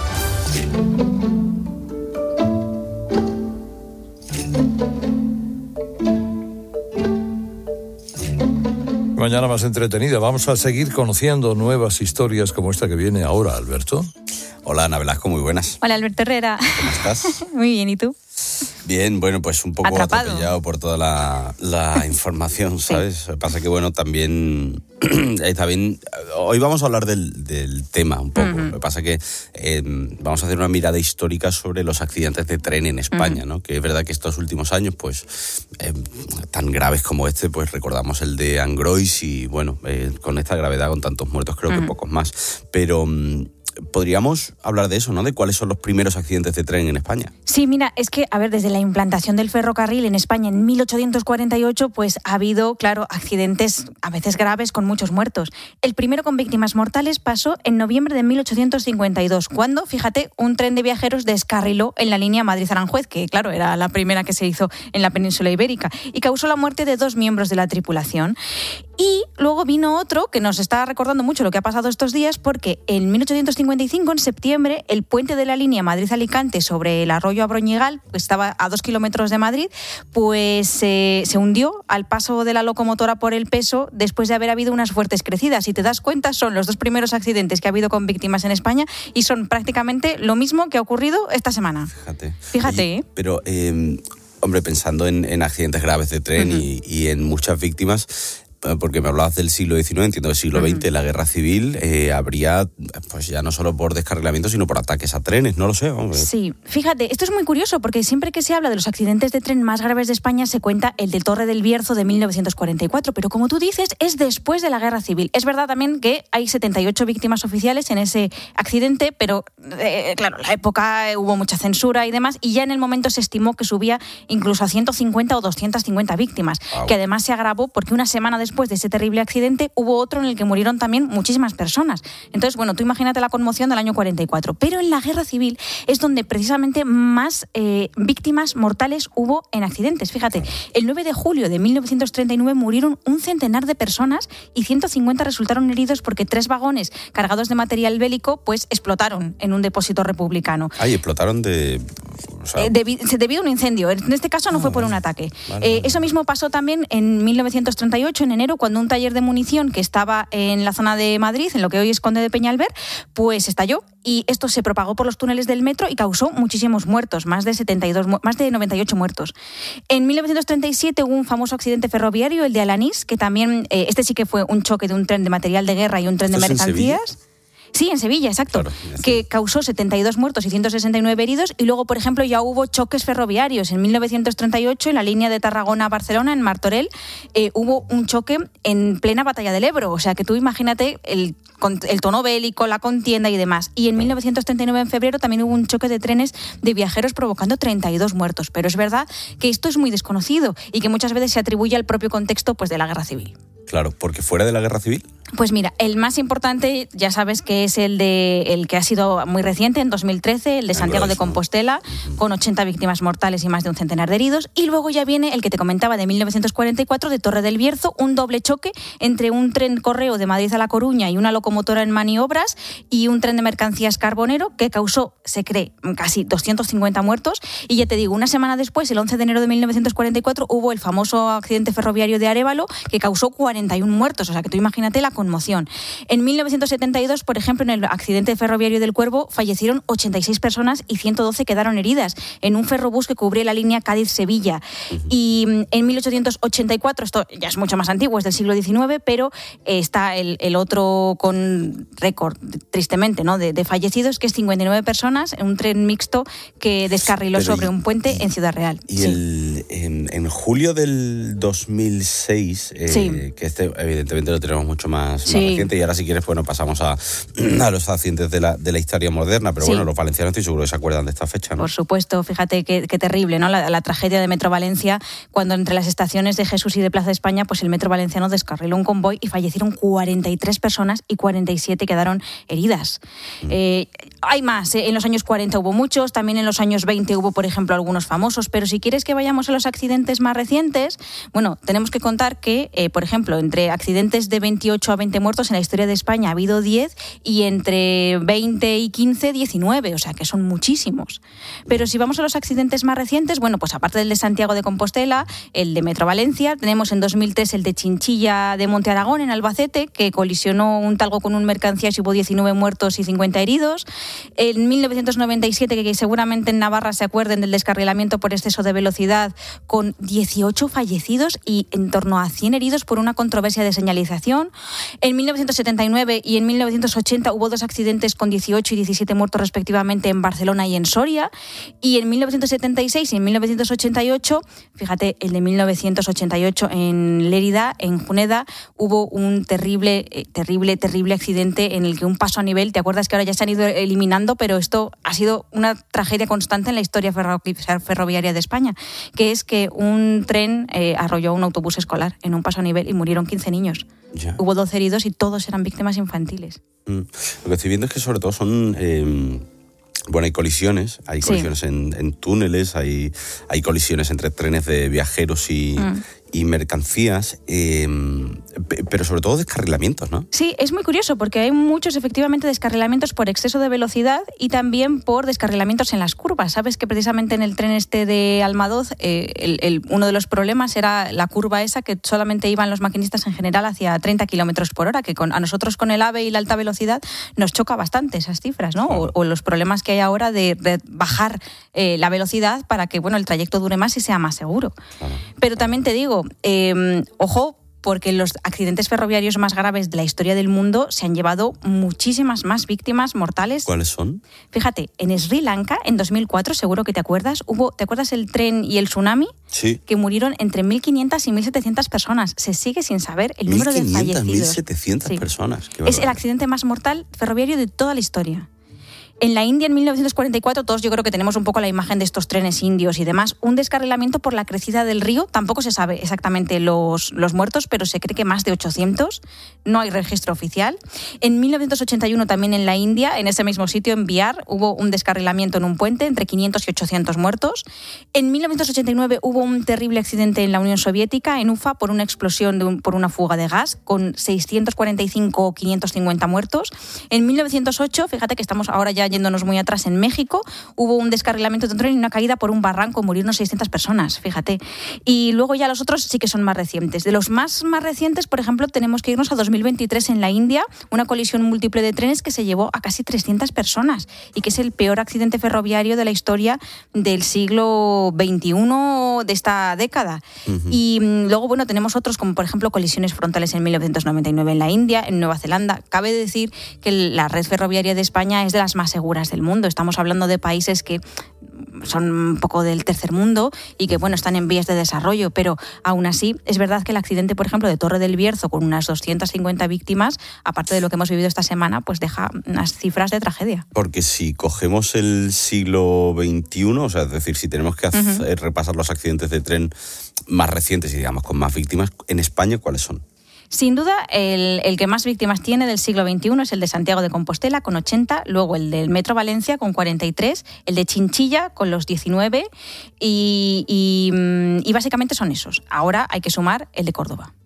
Mañana más entretenida. Vamos a seguir conociendo nuevas historias como esta que viene ahora, Alberto. Hola, Ana Velasco, muy buenas. Hola, Alberto Herrera. ¿Cómo estás? Muy bien, ¿y tú? Bien, bueno, pues un poco Atrapado. atropellado por toda la, la información, ¿sabes? Sí. Pasa que, bueno, también, también hoy vamos a hablar del, del tema un poco. Uh-huh. Lo que pasa que eh, vamos a hacer una mirada histórica sobre los accidentes de tren en España, uh-huh. ¿no? Que es verdad que estos últimos años, pues, eh, tan graves como este, pues recordamos el de Angrois y, bueno, eh, con esta gravedad, con tantos muertos, creo uh-huh. que pocos más. Pero podríamos hablar de eso, ¿no? De cuáles son los primeros accidentes de tren en España. Sí, mira, es que, a ver, desde la implantación del ferrocarril en España en mil ochocientos cuarenta y ocho, pues ha habido, claro, accidentes a veces graves con muchos muertos. El primero con víctimas mortales pasó en noviembre de mil ochocientos cincuenta y dos, cuando, fíjate, un tren de viajeros descarriló en la línea Madrid-Aranjuez, que, claro, era la primera que se hizo en la península ibérica, y causó la muerte de dos miembros de la tripulación. Y luego vino otro que nos está recordando mucho lo que ha pasado estos días, porque en mil ochocientos cincuenta y cinco, en septiembre, el puente de la línea Madrid-Alicante sobre el arroyo Abroñigal, que estaba a dos kilómetros de Madrid, pues eh, se hundió al paso de la locomotora por el peso después de haber habido unas fuertes crecidas. Si te das cuenta, son los dos primeros accidentes que ha habido con víctimas en España y son prácticamente lo mismo que ha ocurrido esta semana. Fíjate. Fíjate, Oye, ¿eh? Pero... Eh... Hombre, pensando en, en accidentes graves de tren uh-huh. y, y en muchas víctimas, porque me hablabas del siglo diecinueve, entiendo del siglo veinte, uh-huh. la guerra civil, eh, habría, pues ya no solo por descarrilamiento, sino por ataques a trenes, no lo sé. Vamos. Sí, fíjate, esto es muy curioso, porque siempre que se habla de los accidentes de tren más graves de España, se cuenta el de Torre del Bierzo de mil novecientos cuarenta y cuatro, pero como tú dices, es después de la guerra civil. Es verdad también que hay setenta y ocho víctimas oficiales en ese accidente, pero eh, claro, la época eh, hubo mucha censura y demás, y ya en el momento se estimó que subía incluso a ciento cincuenta o doscientas cincuenta víctimas, wow. que además se agravó porque una semana después Después de ese terrible accidente, hubo otro en el que murieron también muchísimas personas. Entonces, bueno, tú imagínate la conmoción del año cuarenta y cuatro. Pero en la guerra civil es donde precisamente más eh, víctimas mortales hubo en accidentes. Fíjate, el nueve de julio de mil novecientos treinta y nueve murieron un centenar de personas y ciento cincuenta resultaron heridos porque tres vagones cargados de material bélico pues explotaron en un depósito republicano. Ay, explotaron de... O sea... eh, debi- debido a un incendio. En este caso no ah, fue por un ataque. Vale, eh, vale. Eso mismo pasó también en mil novecientos treinta y ocho, en enero, cuando un taller de munición que estaba en la zona de Madrid, en lo que hoy es Conde de Peñalver, pues estalló y esto se propagó por los túneles del metro y causó muchísimos muertos, más de setenta y dos, más de noventa y ocho muertos. En mil novecientos treinta y siete hubo un famoso accidente ferroviario, el de Alanís, que también, eh, este sí que fue un choque de un tren de material de guerra y un tren de mercancías. Sí, en Sevilla, exacto, claro, que causó setenta y dos muertos y ciento sesenta y nueve heridos. Y luego, por ejemplo, ya hubo choques ferroviarios. En mil novecientos treinta y ocho, en la línea de Tarragona-Barcelona, en Martorell, eh, hubo un choque en plena batalla del Ebro. O sea, que tú imagínate el, el tono bélico, la contienda y demás. Y en mil novecientos treinta y nueve, en febrero, también hubo un choque de trenes de viajeros provocando treinta y dos muertos. Pero es verdad que esto es muy desconocido y que muchas veces se atribuye al propio contexto pues, de la guerra civil. Claro, porque fuera de la guerra civil... Pues mira, el más importante, ya sabes que es el de el que ha sido muy reciente, en dos mil trece, el de Santiago de Compostela, con ochenta víctimas mortales y más de un centenar de heridos. Y luego ya viene el que te comentaba de mil novecientos cuarenta y cuatro, de Torre del Bierzo, un doble choque entre un tren correo de Madrid a La Coruña y una locomotora en maniobras y un tren de mercancías carbonero que causó, se cree, casi doscientos cincuenta muertos. Y ya te digo, una semana después, el once de enero de mil novecientos cuarenta y cuatro, hubo el famoso accidente ferroviario de Arévalo que causó cuarenta y uno muertos. O sea, que tú imagínate la conmoción. En mil novecientos setenta y dos, por ejemplo, en el accidente ferroviario del Cuervo, fallecieron ochenta y seis personas y ciento doce quedaron heridas en un ferrobús que cubría la línea Cádiz-Sevilla. Uh-huh. Y en mil ochocientos ochenta y cuatro, esto ya es mucho más antiguo, es del siglo diecinueve, pero está el, el otro con récord, tristemente, ¿no? de, de fallecidos, que es cincuenta y nueve personas en un tren mixto que descarriló pero sobre y, un puente en Ciudad Real. Y sí. el, en, en julio del dos mil seis, eh, sí. que este evidentemente lo tenemos mucho más más, Sí. más reciente. Y ahora, si quieres, bueno, pasamos a, a los accidentes de la, de la historia moderna. Pero Sí. bueno, los valencianos estoy seguro que se acuerdan de esta fecha, ¿no? Por supuesto, fíjate qué, qué terrible, ¿no? La, la tragedia de Metro Valencia, cuando entre las estaciones de Jesús y de Plaza de España, pues el Metro Valenciano descarriló un convoy y fallecieron cuarenta y tres personas y cuarenta y siete quedaron heridas. Mm. Eh, hay más, ¿eh? En los años cuarenta hubo muchos, también en los años veinte hubo, por ejemplo, algunos famosos, pero si quieres que vayamos a los accidentes más recientes, bueno, tenemos que contar que, eh, por ejemplo, entre accidentes de veintiocho a veinte muertos en la historia de España ha habido diez y entre veinte y quince, diecinueve, o sea que son muchísimos. Pero si vamos a los accidentes más recientes, bueno, pues aparte del de Santiago de Compostela, el de Metro Valencia, tenemos en dos mil tres el de Chinchilla de Monte Aragón, en Albacete, que colisionó un talgo con un mercancías y hubo diecinueve muertos y cincuenta heridos. En mil novecientos noventa y siete, que seguramente en Navarra se acuerden del descarrilamiento por exceso de velocidad, con dieciocho fallecidos y en torno a cien heridos por una controversia de señalización. En mil novecientos setenta y nueve y en mil novecientos ochenta hubo dos accidentes con dieciocho y diecisiete muertos respectivamente en Barcelona y en Soria. Y en mil novecientos setenta y seis y en mil novecientos ochenta y ocho, fíjate, el de mil novecientos ochenta y ocho en Lérida, en Juneda, hubo un terrible, eh, terrible, terrible accidente en el que un paso a nivel, ¿te acuerdas que ahora ya se han ido eliminando? Pero esto ha sido una tragedia constante en la historia ferro- ferroviaria de España, que es que un tren eh, arrolló un autobús escolar en un paso a nivel y murieron quince niños. Ya. Hubo doce heridos y todos eran víctimas infantiles. Mm. Lo que estoy viendo es que sobre todo son... Eh... Bueno, hay colisiones, hay colisiones sí. en, en túneles, hay, hay colisiones entre trenes de viajeros y, mm. y mercancías, eh, pero sobre todo descarrilamientos, ¿no? Sí, es muy curioso porque hay muchos efectivamente descarrilamientos por exceso de velocidad y también por descarrilamientos en las curvas. Sabes que precisamente en el tren este de Almadoz, eh, el, el, uno de los problemas era la curva esa que solamente iban los maquinistas en general hacia treinta kilómetros por hora, que con, a nosotros con el AVE y la alta velocidad nos choca bastante esas cifras, ¿no? Claro. O, o los problemas que hay ahora de, de bajar eh, la velocidad para que bueno el trayecto dure más y sea más seguro. Claro. Pero también te digo, eh, ojo, porque los accidentes ferroviarios más graves de la historia del mundo se han llevado muchísimas más víctimas mortales. ¿Cuáles son? Fíjate, en Sri Lanka, en dos mil cuatro, seguro que te acuerdas, hubo, ¿te acuerdas el tren y el tsunami? Sí. Que murieron entre mil quinientas y mil setecientas personas. Se sigue sin saber el número de fallecidos. mil setecientas sí. personas. Qué es el accidente más mortal ferroviario de toda la historia. En la India, en mil novecientos cuarenta y cuatro, todos yo creo que tenemos un poco la imagen de estos trenes indios y demás. Un descarrilamiento por la crecida del río. Tampoco se sabe exactamente los, los muertos, pero se cree que más de ochocientos. No hay registro oficial. En mil novecientos ochenta y uno, también en la India, en ese mismo sitio, en Bihar, hubo un descarrilamiento en un puente, entre quinientos y ochocientos muertos. En mil novecientos ochenta y nueve hubo un terrible accidente en la Unión Soviética, en Ufa, por una explosión de un, por una fuga de gas, con seiscientos cuarenta y cinco o quinientos cincuenta muertos. En mil novecientos ocho, fíjate que estamos ahora ya yéndonos muy atrás, en México hubo un descarrilamiento de un tren y una caída por un barranco, murieron seiscientas personas, fíjate. Y luego ya los otros sí que son más recientes. De los más, más recientes, por ejemplo, tenemos que irnos a dos mil veintitrés en la India, una colisión múltiple de trenes que se llevó a casi trescientas personas y que es el peor accidente ferroviario de la historia del siglo veintiuno de esta década. Uh-huh. Y luego, bueno, tenemos otros como, por ejemplo, colisiones frontales en mil novecientos noventa y nueve en la India, en Nueva Zelanda. Cabe decir que la red ferroviaria de España es de las más seguras del mundo. Estamos hablando de países que son un poco del tercer mundo y que, bueno, están en vías de desarrollo, pero aún así es verdad que el accidente, por ejemplo, de Torre del Bierzo, con unas doscientas cincuenta víctimas, aparte de lo que hemos vivido esta semana, pues deja unas cifras de tragedia. Porque si cogemos el siglo veintiuno, o sea, es decir, si tenemos que hacer, uh-huh. repasar los accidentes de tren más recientes y, digamos, con más víctimas, en España, ¿cuáles son? Sin duda, el, el que más víctimas tiene del siglo veintiuno es el de Santiago de Compostela, con ochenta, luego el del Metro Valencia, con cuarenta y tres, el de Chinchilla, con los diecinueve, y, y, y básicamente son esos. Ahora hay que sumar el de Córdoba.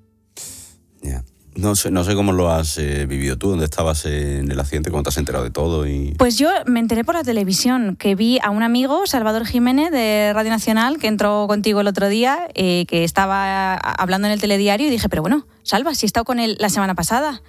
Ya. Yeah. No sé, no sé cómo lo has eh, vivido tú, dónde estabas en el accidente, cómo te has enterado de todo. Y... Pues yo me enteré por la televisión, que vi a un amigo, Salvador Jiménez, de Radio Nacional, que entró contigo el otro día, eh, que estaba hablando en el telediario, y dije, pero bueno, Salva, si he estado con él la semana pasada.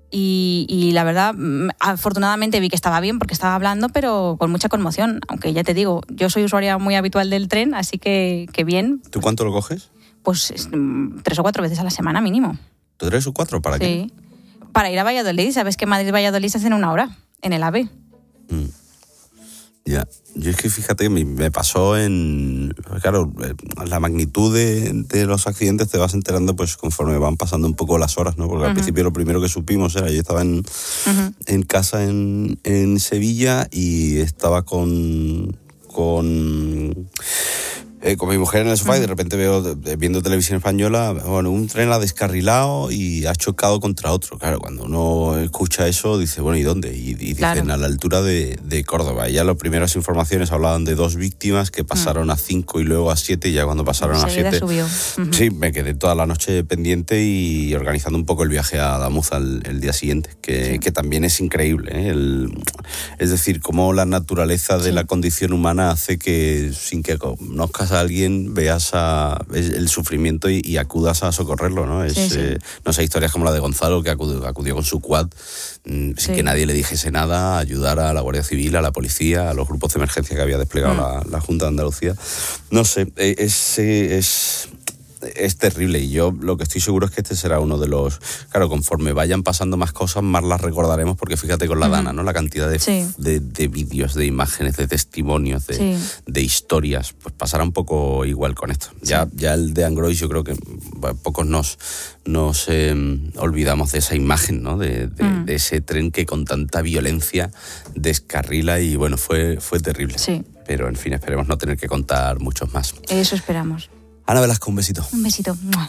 Y, y la verdad, afortunadamente vi que estaba bien porque estaba hablando, pero con mucha conmoción. Aunque ya te digo, yo soy usuaria muy habitual del tren, así que, que bien. ¿Tú cuánto lo coges? Pues tres o cuatro veces a la semana mínimo. ¿Tres o cuatro? ¿Para qué? Sí. Para ir a Valladolid. Sabes que Madrid-Valladolid se hace en una hora, en el AVE. Mm. Ya, yo es que fíjate, me, me pasó en... Claro, la magnitud de, de los accidentes te vas enterando pues conforme van pasando un poco las horas, ¿no? Porque uh-huh. al principio lo primero que supimos era, yo estaba en, uh-huh. en casa en, en Sevilla y estaba con... con Eh, con mi mujer en el sofá uh-huh. y de repente veo, viendo televisión española, bueno, un tren ha descarrilado y ha chocado contra otro. Claro, cuando uno escucha eso, dice, bueno, ¿y dónde? Y, y dicen, claro. a la altura de, de Córdoba. Y ya las primeras informaciones hablaban de dos víctimas que pasaron uh-huh. a cinco y luego a siete, y ya cuando pasaron a siete... subió. Uh-huh. Sí, me quedé toda la noche pendiente y organizando un poco el viaje a Damuza el, el día siguiente, que, sí. que también es increíble, ¿eh? El, es decir, cómo la naturaleza de sí. la condición humana hace que, sin que conozcas a alguien, veas a, el sufrimiento y, y acudas a socorrerlo, ¿no? Es, sí, sí. Eh, no sé, historias como la de Gonzalo, que acudió, acudió con su quad, mmm, sí. sin que nadie le dijese nada, a ayudar a la Guardia Civil, a la policía, a los grupos de emergencia que había desplegado mm. la, la Junta de Andalucía. No sé, es... es Es terrible, y yo lo que estoy seguro es que este será uno de los... Claro, conforme vayan pasando más cosas, más las recordaremos, porque fíjate con la uh-huh. Dana, ¿no? La cantidad de, sí. de, de vídeos, de imágenes, de testimonios, de, sí. de historias, pues pasará un poco igual con esto. Sí. Ya, ya el de Angrois, yo creo que bueno, pocos nos, nos eh, olvidamos de esa imagen, ¿no? De, de, uh-huh. de ese tren que con tanta violencia descarrila y, bueno, fue, fue terrible. Sí. Pero, en fin, esperemos no tener que contar muchos más. Eso esperamos. Ana Velasco, un besito. Un besito. ¡Mua!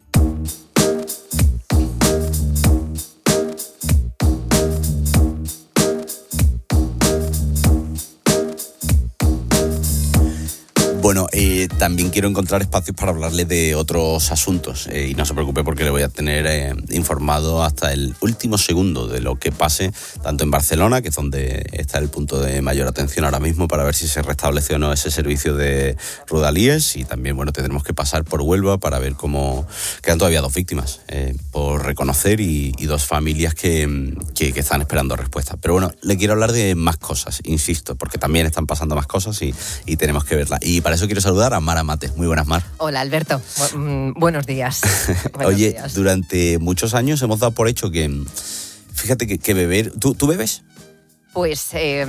Bueno, eh, también quiero encontrar espacios para hablarle de otros asuntos eh, y no se preocupe porque le voy a tener eh, informado hasta el último segundo de lo que pase, tanto en Barcelona, que es donde está el punto de mayor atención ahora mismo para ver si se restablece o no ese servicio de Rodalies, y también, bueno, tendremos que pasar por Huelva para ver cómo quedan todavía dos víctimas eh, por reconocer y, y dos familias que, que, que están esperando respuesta. Pero bueno, le quiero hablar de más cosas, insisto, porque también están pasando más cosas y, y tenemos que verlas. Y para eso quiero saludar a Mara Mates. Muy buenas, Mar. Hola, Alberto. Bu- buenos días. Buenos Oye, días. Durante muchos años hemos dado por hecho que, fíjate que, que beber... ¿Tú, ¿Tú bebes? Pues eh,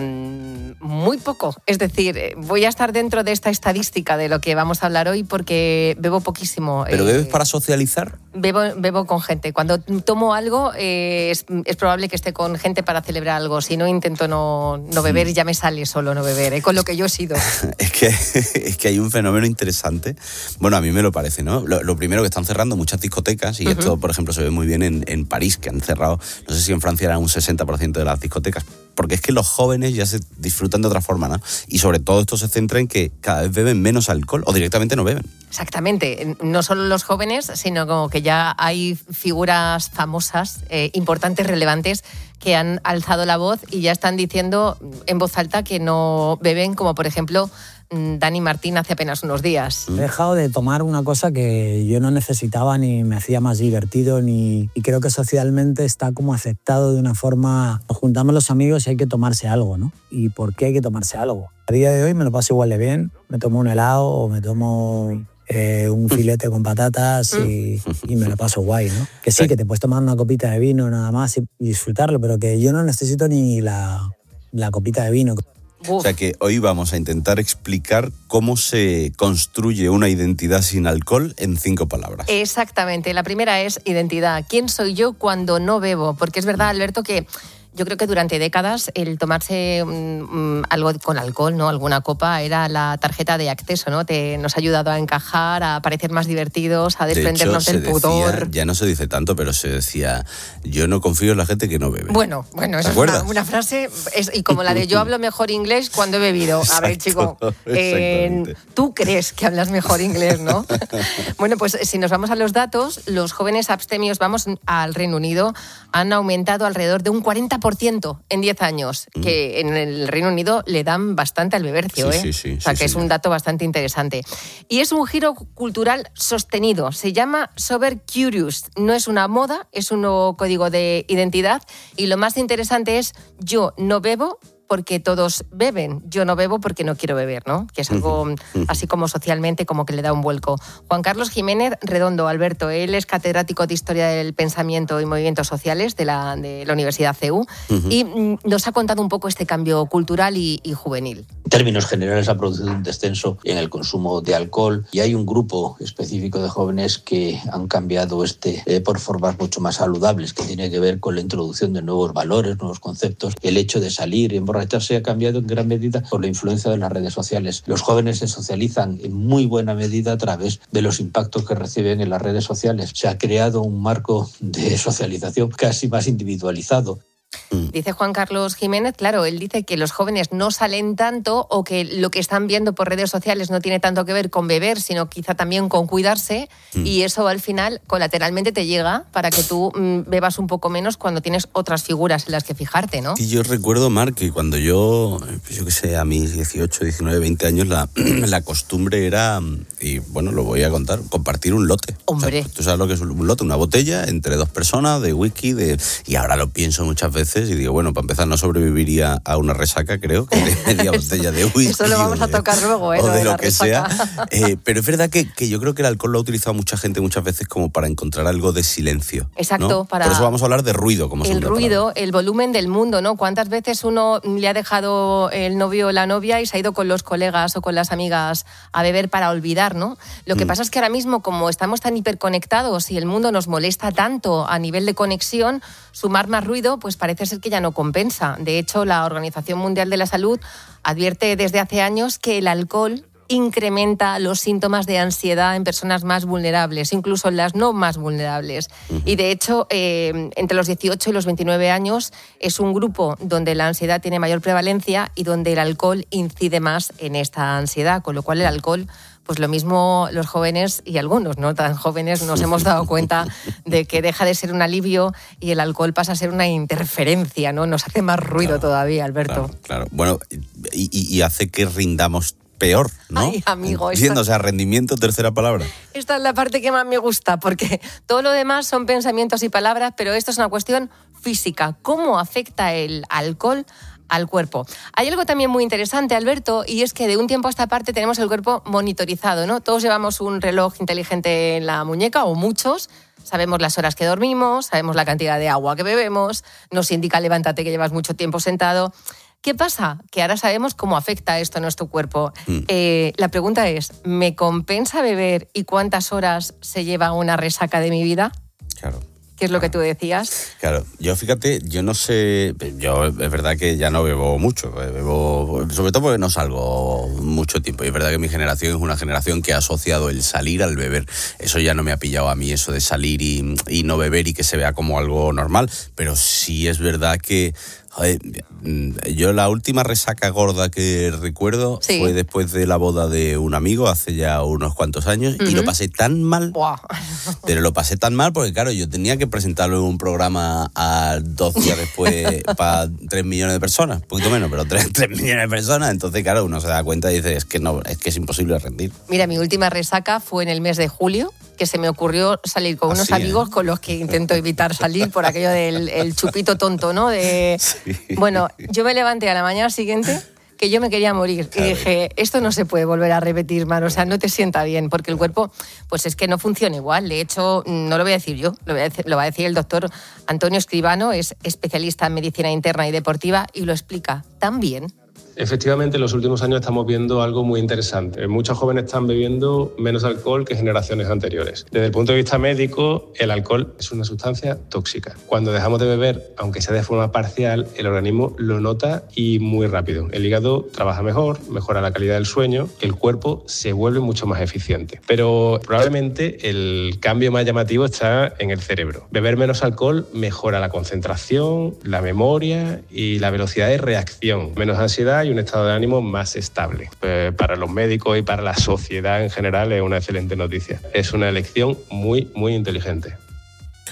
muy poco. Es decir, voy a estar dentro de esta estadística de lo que vamos a hablar hoy porque bebo poquísimo. ¿Pero eh, bebes para socializar? Bebo, bebo con gente. Cuando tomo algo eh, es, es probable que esté con gente para celebrar algo. Si no, intento no, no beber y ya me sale solo no beber, ¿eh? Con lo que yo he sido. es, que, es que hay un fenómeno interesante. Bueno, a mí me lo parece, ¿no? Lo, lo primero, que están cerrando muchas discotecas y uh-huh. esto, por ejemplo, se ve muy bien en, en París, que han cerrado, no sé si en Francia eran un sesenta por ciento de las discotecas. Porque es que los jóvenes ya se disfrutan de otra forma, ¿no? Y sobre todo esto se centra en que cada vez beben menos alcohol o directamente no beben. Exactamente. No solo los jóvenes, sino como que ya hay figuras famosas, eh, importantes, relevantes, que han alzado la voz y ya están diciendo en voz alta que no beben, como por ejemplo Dani Martín hace apenas unos días. He dejado de tomar una cosa que yo no necesitaba ni me hacía más divertido ni y creo que socialmente está como aceptado de una forma. Nos juntamos los amigos y hay que tomarse algo, ¿no? ¿Y por qué hay que tomarse algo? A día de hoy me lo paso igual de bien, me tomo un helado o me tomo eh, un filete con patatas y, y me lo paso guay, ¿no? Que sí, que te puedes tomar una copita de vino nada más y, y disfrutarlo, pero que yo no necesito ni la, la copita de vino. O sea que hoy vamos a intentar explicar cómo se construye una identidad sin alcohol en cinco palabras. Exactamente. La primera es identidad. ¿Quién soy yo cuando no bebo? Porque es verdad, Alberto, que yo creo que durante décadas el tomarse um, algo con alcohol, ¿no? Alguna copa, era la tarjeta de acceso, ¿no? Te, nos ha ayudado a encajar, a parecer más divertidos, a desprendernos de hecho, del pudor. Decía, ya no se dice tanto, pero se decía, yo no confío en la gente que no bebe. Bueno, bueno, esa es una, una frase, es, y como la de yo hablo mejor inglés cuando he bebido. Exacto, a ver, chico, eh, tú crees que hablas mejor inglés, ¿no? Bueno, pues si nos vamos a los datos, los jóvenes abstemios, vamos al Reino Unido, han aumentado alrededor de un cuarenta por ciento en diez años, mm. que en el Reino Unido le dan bastante al bebercio, sí, ¿eh? Sí, sí, o sea, sí, que sí, es un dato bastante interesante. Y es un giro cultural sostenido, se llama Sober Curious, no es una moda, es un nuevo código de identidad y lo más interesante es yo no bebo porque todos beben. Yo no bebo porque no quiero beber, ¿no? Que es algo uh-huh. así como socialmente como que le da un vuelco. Juan Carlos Jiménez Redondo, Alberto, él es catedrático de Historia del Pensamiento y Movimientos Sociales de la, de la Universidad C E U uh-huh. y mm, nos ha contado un poco este cambio cultural y, y juvenil. En términos generales ha producido un descenso en el consumo de alcohol y hay un grupo específico de jóvenes que han cambiado este eh, por formas mucho más saludables, que tiene que ver con la introducción de nuevos valores, nuevos conceptos. El hecho de salir y emborracharse ha cambiado en gran medida por la influencia de las redes sociales. Los jóvenes se socializan en muy buena medida a través de los impactos que reciben en las redes sociales. Se ha creado un marco de socialización casi más individualizado. Dice Juan Carlos Jiménez, claro, él dice que los jóvenes no salen tanto o que lo que están viendo por redes sociales no tiene tanto que ver con beber, sino quizá también con cuidarse mm. y eso al final colateralmente te llega para que tú mm, bebas un poco menos cuando tienes otras figuras en las que fijarte, ¿no? Y yo recuerdo, Mar, que cuando yo, yo qué sé, a mis dieciocho, diecinueve, veinte años, la, la costumbre era, y bueno, lo voy a contar, compartir un lote. Hombre. O sea, tú sabes lo que es un lote, una botella entre dos personas de whisky, de, y ahora lo pienso muchas veces y digo, bueno, para empezar no sobreviviría a una resaca, creo, que de media botella de whisky. Eso lo vamos de, a tocar luego, ¿eh? O de de lo que resaca. sea. Eh, pero es verdad que, que yo creo que el alcohol lo ha utilizado mucha gente muchas veces como para encontrar algo de silencio. Exacto. ¿no? Para Por eso vamos a hablar de ruido, como el ruido, palabra. El volumen del mundo, ¿no? ¿Cuántas veces uno le ha dejado el novio o la novia y se ha ido con los colegas o con las amigas a beber para olvidar, ¿no? Lo que mm. pasa es que ahora mismo, como estamos tan hiperconectados y el mundo nos molesta tanto a nivel de conexión, sumar más ruido, pues parece ser que ya no compensa. De hecho, la Organización Mundial de la Salud advierte desde hace años que el alcohol incrementa los síntomas de ansiedad en personas más vulnerables, incluso en las no más vulnerables. Uh-huh. Y de hecho, eh, entre los dieciocho y los veintinueve años es un grupo donde la ansiedad tiene mayor prevalencia y donde el alcohol incide más en esta ansiedad, con lo cual el alcohol, pues lo mismo los jóvenes y algunos no tan jóvenes nos hemos dado cuenta de que deja de ser un alivio y el alcohol pasa a ser una interferencia, ¿no? Nos hace más ruido claro, todavía, Alberto. Claro, claro. Bueno, y, y hace que rindamos peor, ¿no? Ay, amigo. Entiendo, esta... o sea, rendimiento, tercera palabra. Esta es la parte que más me gusta, porque todo lo demás son pensamientos y palabras, pero esto es una cuestión física. ¿Cómo afecta el alcohol al cuerpo? Hay algo también muy interesante, Alberto, y es que de un tiempo a esta parte tenemos el cuerpo monitorizado, ¿no? Todos llevamos un reloj inteligente en la muñeca, o muchos. Sabemos las horas que dormimos, sabemos la cantidad de agua que bebemos, nos indica levántate que llevas mucho tiempo sentado. ¿Qué pasa? Que ahora sabemos cómo afecta esto a nuestro cuerpo. Mm. Eh, la pregunta es, ¿me compensa beber y cuántas horas se lleva una resaca de mi vida? Claro. ¿Qué es lo que tú decías? Claro, yo fíjate, yo no sé, yo es verdad que ya no bebo mucho, bebo, sobre todo porque no salgo mucho tiempo, y es verdad que mi generación es una generación que ha asociado el salir al beber. Eso ya no me ha pillado a mí, eso de salir y, y no beber y que se vea como algo normal, pero sí es verdad que joder, yo la última resaca gorda que recuerdo sí. fue después de la boda de un amigo hace ya unos cuantos años uh-huh. y lo pasé tan mal, wow. pero lo pasé tan mal porque claro, yo tenía que presentarlo en un programa a dos días después para tres millones de personas, un poquito menos, pero tres, tres millones de personas, entonces claro, uno se da cuenta y dice, es que no, es que es imposible rendir. Mira, mi última resaca fue en el mes de julio, que se me ocurrió salir con unos Así, amigos ¿eh? con los que intento evitar salir por aquello del el chupito tonto, ¿no? De, sí. Bueno, yo me levanté a la mañana siguiente que yo me quería morir claro. y dije, esto no se puede volver a repetir, man, o sea, no te sienta bien, porque el cuerpo, pues es que no funciona igual. De hecho, no lo voy a decir yo, lo, voy a decir, lo va a decir el doctor Antonio Escribano, es especialista en medicina interna y deportiva y lo explica tan bien. Efectivamente, en los últimos años estamos viendo algo muy interesante. Muchos jóvenes están bebiendo menos alcohol que generaciones anteriores. Desde el punto de vista médico, el alcohol es una sustancia tóxica. Cuando dejamos de beber, aunque sea de forma parcial, el organismo lo nota y muy rápido. El hígado trabaja mejor, mejora la calidad del sueño, el cuerpo se vuelve mucho más eficiente. Pero probablemente el cambio más llamativo está en el cerebro. Beber menos alcohol mejora la concentración, la memoria y la velocidad de reacción. Menos ansiedad y un estado de ánimo más estable. Eh, para los médicos y para la sociedad en general es una excelente noticia. Es una elección muy, muy inteligente. Hmm.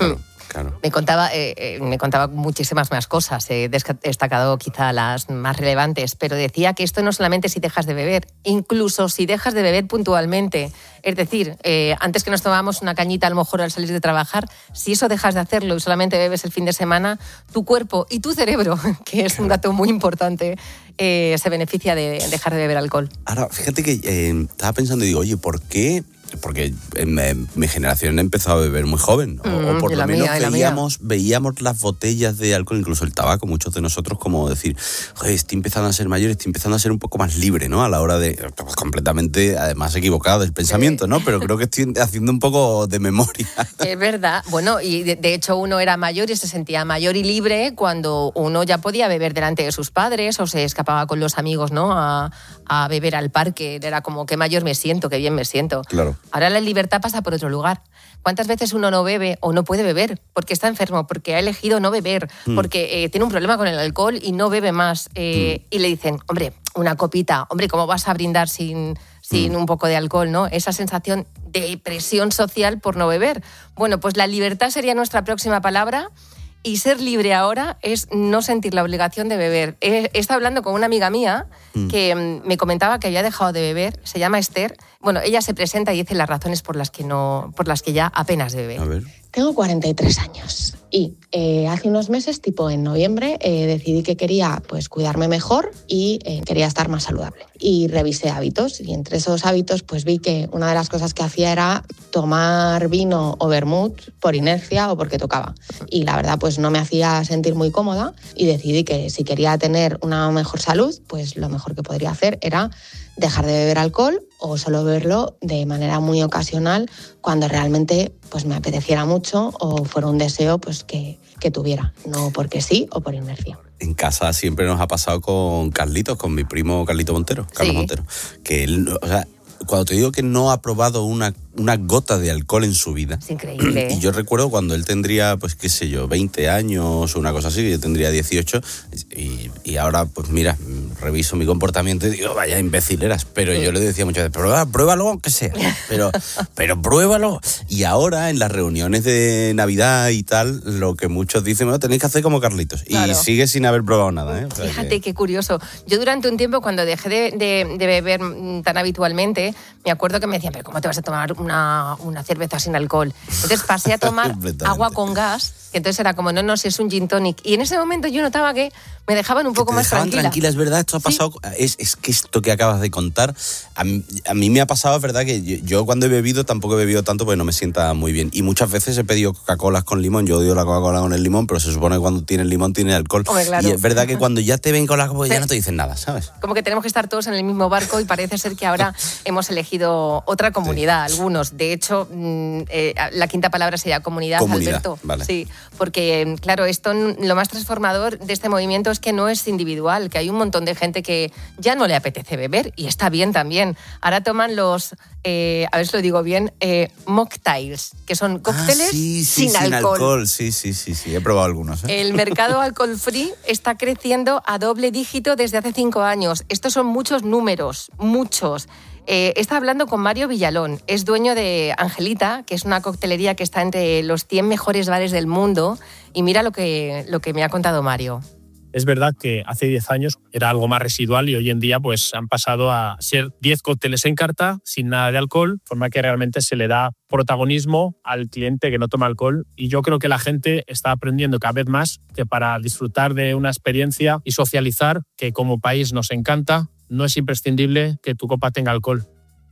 Claro. Me contaba, eh, eh, me contaba muchísimas más cosas, he destacado quizá las más relevantes, pero decía que esto no solamente si dejas de beber, incluso si dejas de beber puntualmente. Es decir, eh, antes que nos tomábamos una cañita a lo mejor al salir de trabajar, si eso dejas de hacerlo y solamente bebes el fin de semana, tu cuerpo y tu cerebro, que es un dato muy importante, eh, se beneficia de dejar de beber alcohol. Ahora, fíjate que eh, estaba pensando y digo, oye, ¿por qué? Porque en, en mi generación empezó a beber muy joven, o, mm, o por lo mía, menos veíamos, veíamos las botellas de alcohol, incluso el tabaco, muchos de nosotros como decir, joder, estoy empezando a ser mayor, estoy empezando a ser un poco más libre, ¿no? A la hora de, pues, completamente, además equivocado del pensamiento, ¿no? Pero creo que estoy haciendo un poco de memoria. Es verdad, bueno, y de, de hecho uno era mayor y se sentía mayor y libre cuando uno ya podía beber delante de sus padres o se escapaba con los amigos, ¿no? A, a beber al parque, era como, qué mayor me siento, qué bien me siento. Claro. Ahora la libertad pasa por otro lugar. ¿Cuántas veces uno no bebe o no puede beber porque está enfermo, porque ha elegido no beber, mm. porque eh, tiene un problema con el alcohol y no bebe más? Eh, mm. Y le dicen, hombre, una copita, hombre, ¿cómo vas a brindar sin, sin mm. un poco de alcohol, ¿no? Esa sensación de presión social por no beber. Bueno, pues la libertad sería nuestra próxima palabra. Y ser libre ahora es no sentir la obligación de beber. He, he estado hablando con una amiga mía mm. que mm, me comentaba que había dejado de beber. Se llama Esther. Bueno, ella se presenta y dice las razones por las que no, por las que ya apenas bebe. A ver. Tengo cuarenta y tres años y eh, hace unos meses, tipo en noviembre, eh, decidí que quería pues, cuidarme mejor y eh, quería estar más saludable. Y revisé hábitos y entre esos hábitos pues, vi que una de las cosas que hacía era tomar vino o vermut por inercia o porque tocaba. Y la verdad pues no me hacía sentir muy cómoda y decidí que si quería tener una mejor salud, pues lo mejor que podría hacer era dejar de beber alcohol o solo beberlo de manera muy ocasional cuando realmente pues, me apeteciera mucho o fuera un deseo pues, que, que tuviera, no porque sí o por inercia. En casa siempre nos ha pasado con Carlitos, con mi primo Carlito Montero, Carlos sí. Montero, que él, o sea, cuando te digo que no ha probado una, una gota de alcohol en su vida. Es increíble. Y yo recuerdo cuando él tendría, pues qué sé yo, veinte años o una cosa así, yo tendría dieciocho, y, y ahora, pues mira, reviso mi comportamiento y digo, vaya imbécil eras. Pero yo le decía muchas veces, prueba, pruébalo aunque sea, pero, pero pruébalo. Y ahora en las reuniones de Navidad y tal, lo que muchos dicen, bueno, tenéis que hacer como Carlitos. Claro. Y sigue sin haber probado nada, ¿eh? O sea, fíjate que... qué curioso. Yo durante un tiempo, cuando dejé de, de, de beber tan habitualmente, me acuerdo que me decían, pero ¿cómo te vas a tomar una, una cerveza sin alcohol? Entonces pasé a tomar agua con gas, que entonces era como, no, no, si es un gin tonic. Y en ese momento yo notaba que me dejaban un poco te más dejaban tranquila. tranquila, es verdad, esto ha pasado, sí. es, es que esto que acabas de contar, a mí, a mí me ha pasado, es verdad que yo, yo cuando he bebido tampoco he bebido tanto porque no me sienta muy bien. Y muchas veces he pedido Coca-Colas con limón, yo odio la Coca-Cola con el limón, pero se supone que cuando tiene el limón tiene alcohol. Hombre, claro. Y es verdad que cuando ya te ven con la Coca-Cola ya no te dicen nada, ¿sabes? Como que tenemos que estar todos en el mismo barco y parece ser que ahora hemos elegido otra comunidad, sí. algunos. De hecho, eh, la quinta palabra sería comunidad, comunidad Alberto. Vale. Sí, porque claro, esto, lo más transformador de este movimiento es que no es individual, que hay un montón de gente que ya no le apetece beber y está bien también. Ahora toman los, eh, a ver si lo digo bien, eh, mocktails, que son cócteles ah, sí, sí, sin, sin alcohol. alcohol. Sí, sí, sí, sí, he probado algunos. ¿eh? El mercado alcohol free está creciendo a doble dígito desde hace cinco años. Estos son muchos números, muchos. Eh, está hablando con Mario Villalón, es dueño de Angelita, que es una coctelería que está entre los cien mejores bares del mundo, y mira lo que, lo que me ha contado Mario. Es verdad que hace diez años era algo más residual y hoy en día pues han pasado a ser diez cócteles en carta sin nada de alcohol, de forma que realmente se le da protagonismo al cliente que no toma alcohol, y yo creo que la gente está aprendiendo cada vez más que para disfrutar de una experiencia y socializar, que como país nos encanta, no es imprescindible que tu copa tenga alcohol.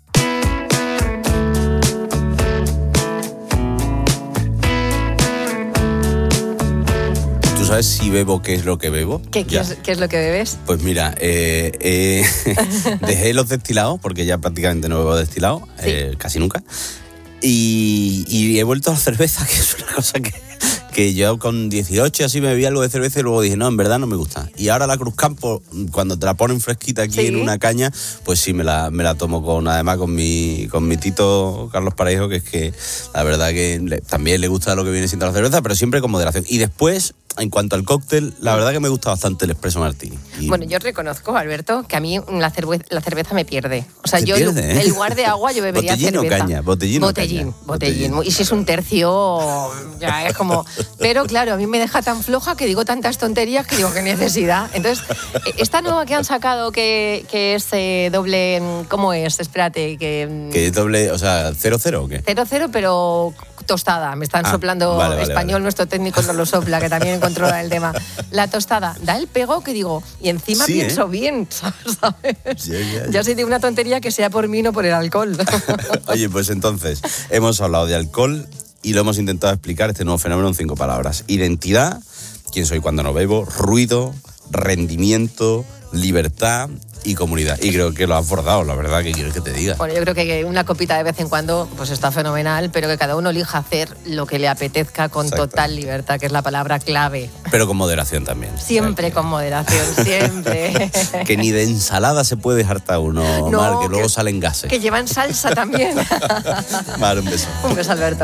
¿Tú sabes si bebo qué es lo que bebo? ¿Qué, qué, es, ¿qué es lo que bebes? Pues mira, eh, eh, dejé los destilados, porque ya prácticamente no bebo destilado, ¿sí? eh, casi nunca. Y, y he vuelto a la cerveza, que es una cosa que, que yo con dieciocho así me bebía algo de cerveza y luego dije, no, en verdad no me gusta. Y ahora la Cruz Campo, cuando te la ponen fresquita aquí, ¿sí?, en una caña, pues sí, me la, me la tomo con, además con mi, con mi tito Carlos Parejo, que es que la verdad que le, también le gusta lo que viene siendo la cerveza, pero siempre con moderación. Y después, en cuanto al cóctel, la verdad que me gusta bastante el espresso martini. Y... Bueno, yo reconozco, Alberto, que a mí la, cerve- la cerveza me pierde. O sea, Te yo pierde, ¿eh? en lugar de agua yo bebería ¿Botellín cerveza. o caña? ¿Botellín o Botellín, caña? botellín. Y si es un tercio, ya es como... Pero claro, a mí me deja tan floja que digo tantas tonterías que digo, qué necesidad. Entonces, esta nueva que han sacado que, que es eh, doble... ¿Cómo es? Espérate, que... ¿Que es doble, o sea, cero cero o qué? Cero cero, pero tostada. Me están Ah, soplando vale, vale, español, vale. nuestro técnico no lo sopla, que también controla el tema. La tostada da el pego que digo, y encima Sí, pienso ¿eh? bien, ¿sabes? Ya, ya, Ya si digo una tontería que sea por mí, no por el alcohol. Oye, pues entonces, hemos hablado de alcohol y lo hemos intentado explicar, este nuevo fenómeno, en cinco palabras. Identidad, quién soy cuando no bebo, ruido, rendimiento, libertad y comunidad. Y creo que lo has bordado, la verdad, ¿qué quieres que te diga? Bueno, yo creo que una copita de vez en cuando pues está fenomenal, pero que cada uno elija hacer lo que le apetezca con Exacto. total libertad, que es la palabra clave. Pero con moderación también. Siempre con moderación, siempre. Que ni de ensalada se puede hartar uno, No, Mar, que luego que- salen gases. Que llevan salsa también. Mar, un beso. Un beso, Alberto.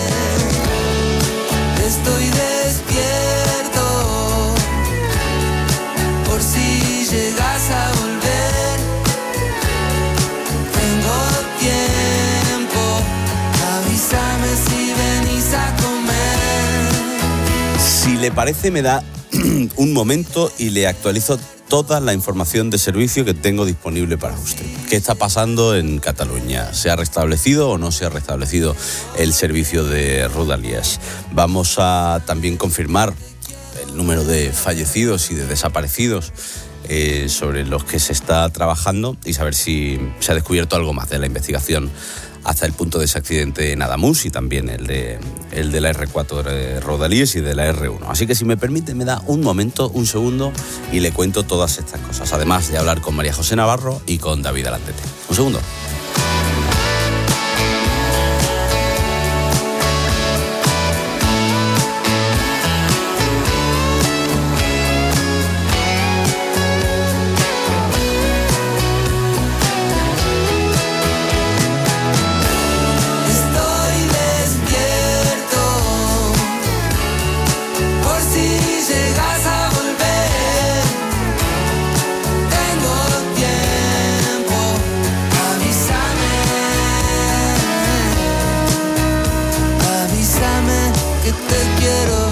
Estoy despierto por si llegas a volver. Tengo tiempo, avísame si venís a comer. Si le parece, me da un momento y le actualizo toda la información de servicio que tengo disponible para usted. ¿Qué está pasando en Cataluña? ¿Se ha restablecido o no se ha restablecido el servicio de Rodalies? Vamos a también confirmar el número de fallecidos y de desaparecidos eh, sobre los que se está trabajando y saber si se ha descubierto algo más de la investigación hasta el punto de ese accidente en Adamuz y también el de, el de la erre cuatro de Rodalies y de la erre uno. Así que si me permite, me da un momento, un segundo y le cuento todas estas cosas. Además de hablar con María José Navarro y con David Alandete. Un segundo. Estoy despierto por si llegas a volver. Tengo tiempo, avísame. Avísame que te quiero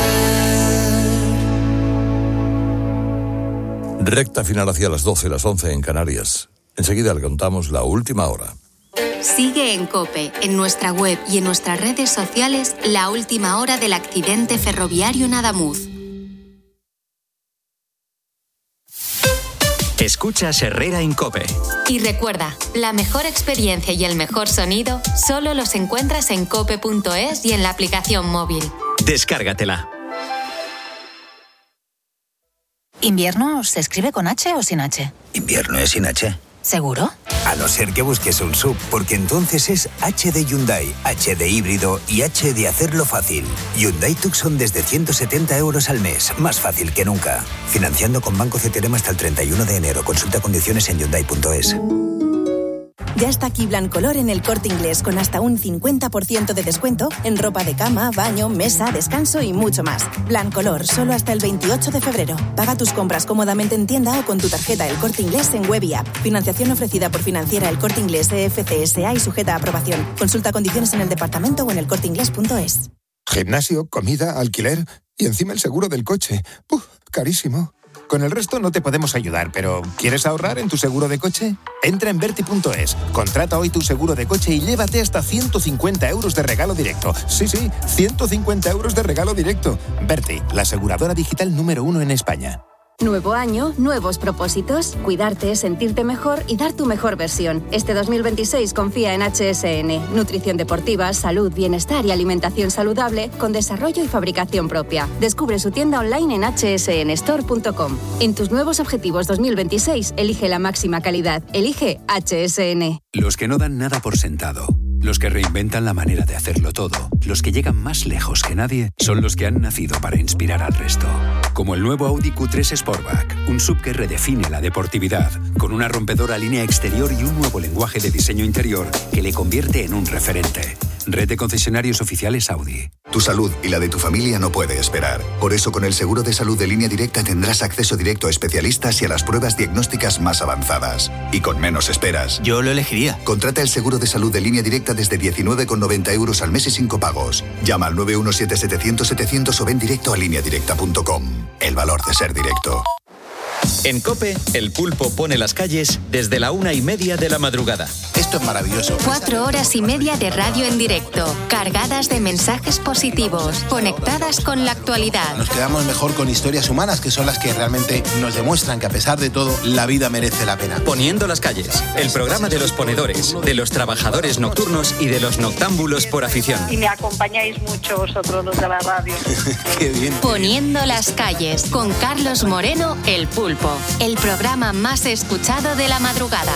ver. Recta final hacia las doce, las once en Canarias. Enseguida le contamos la última hora. Sigue en COPE, en nuestra web y en nuestras redes sociales, la última hora del accidente ferroviario en Adamuz. Escuchas Herrera en COPE. Y recuerda, la mejor experiencia y el mejor sonido solo los encuentras en cope punto es y en la aplicación móvil. Descárgatela. ¿Invierno se escribe con H o sin H? Invierno es sin H. ¿Seguro? A no ser que busques un sub, porque entonces es H de Hyundai, H de híbrido y H de hacerlo fácil. Hyundai Tucson desde ciento setenta euros al mes, más fácil que nunca. Financiando con Banco C T R M hasta el treinta y uno de enero. Consulta condiciones en hyundai punto es. Ya está aquí Blancolor en El Corte Inglés con hasta un cincuenta por ciento de descuento en ropa de cama, baño, mesa, descanso y mucho más. Blancolor, solo hasta el veintiocho de febrero. Paga tus compras cómodamente en tienda o con tu tarjeta El Corte Inglés en web y app. Financiación ofrecida por Financiera El Corte Inglés E F C S A y sujeta a aprobación. Consulta condiciones en el departamento o en el corte inglés punto es. Gimnasio, comida, alquiler y encima el seguro del coche. ¡Uf! Carísimo. Con el resto no te podemos ayudar, pero ¿quieres ahorrar en tu seguro de coche? Entra en Verti punto es, contrata hoy tu seguro de coche y llévate hasta ciento cincuenta euros de regalo directo. Sí, sí, ciento cincuenta euros de regalo directo. Verti, la aseguradora digital número uno en España. Nuevo año, nuevos propósitos. Cuidarte, sentirte mejor y dar tu mejor versión. Este dos mil veintiséis confía en H S N. Nutrición deportiva, salud, bienestar y alimentación saludable con desarrollo y fabricación propia. Descubre su tienda online en hache ese ene store punto com. En tus nuevos objetivos dos mil veintiséis, elige la máxima calidad. Elige H S N. Los que no dan nada por sentado, los que reinventan la manera de hacerlo todo, los que llegan más lejos que nadie, son los que han nacido para inspirar al resto. Como el nuevo Audi Q tres Sportback, un sub que redefine la deportividad, con una rompedora línea exterior y un nuevo lenguaje de diseño interior que le convierte en un referente. Red de concesionarios oficiales Audi. Tu salud y la de tu familia no puede esperar. Por eso, con el seguro de salud de Línea Directa tendrás acceso directo a especialistas y a las pruebas diagnósticas más avanzadas. Y con menos esperas. Yo lo elegiría. Contrata el seguro de salud de Línea Directa desde diecinueve con noventa euros al mes y sin copagos. Llama al nueve uno siete setecientos setecientos o ven directo a línea directa punto com. El valor de ser directo. En COPE, El Pulpo pone las calles desde la una y media de la madrugada. Esto es maravilloso. Cuatro horas y media de radio en directo, cargadas de mensajes positivos, conectadas con la actualidad. Nos quedamos mejor con historias humanas, que son las que realmente nos demuestran que a pesar de todo, la vida merece la pena. Poniendo las calles, el programa de los ponedores, de los trabajadores nocturnos y de los noctámbulos por afición. Y me acompañáis mucho vosotros los de la radio. Qué bien. Poniendo las calles, con Carlos Moreno, El Pulpo. El programa más escuchado de la madrugada.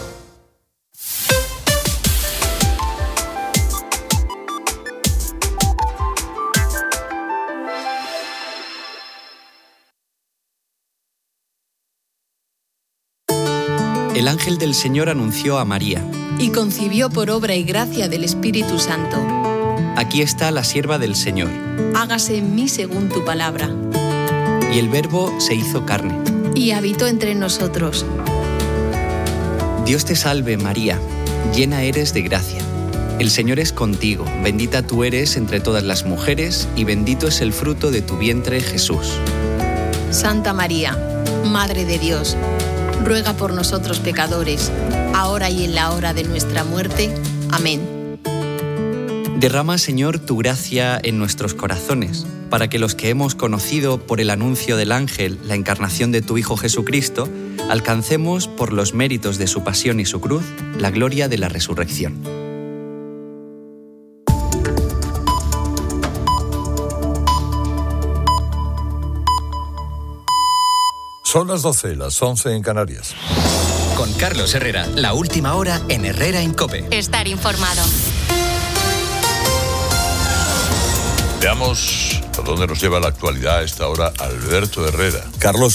El ángel del Señor anunció a María. Y concibió por obra y gracia del Espíritu Santo. Aquí está la sierva del Señor. Hágase en mí según tu palabra. Y el Verbo se hizo carne. Y habitó entre nosotros. Dios te salve, María, llena eres de gracia. El Señor es contigo, bendita tú eres entre todas las mujeres, y bendito es el fruto de tu vientre, Jesús. Santa María, Madre de Dios, ruega por nosotros pecadores, ahora y en la hora de nuestra muerte. Amén. Derrama, Señor, tu gracia en nuestros corazones, para que los que hemos conocido por el anuncio del ángel la encarnación de tu Hijo Jesucristo, alcancemos, por los méritos de su pasión y su cruz, la gloria de la resurrección. Son las doce, las once en Canarias. Con Carlos Herrera, la última hora en Herrera en COPE. Estar informado. Veamos a dónde nos lleva la actualidad a esta hora Alberto Herrera. Carlos,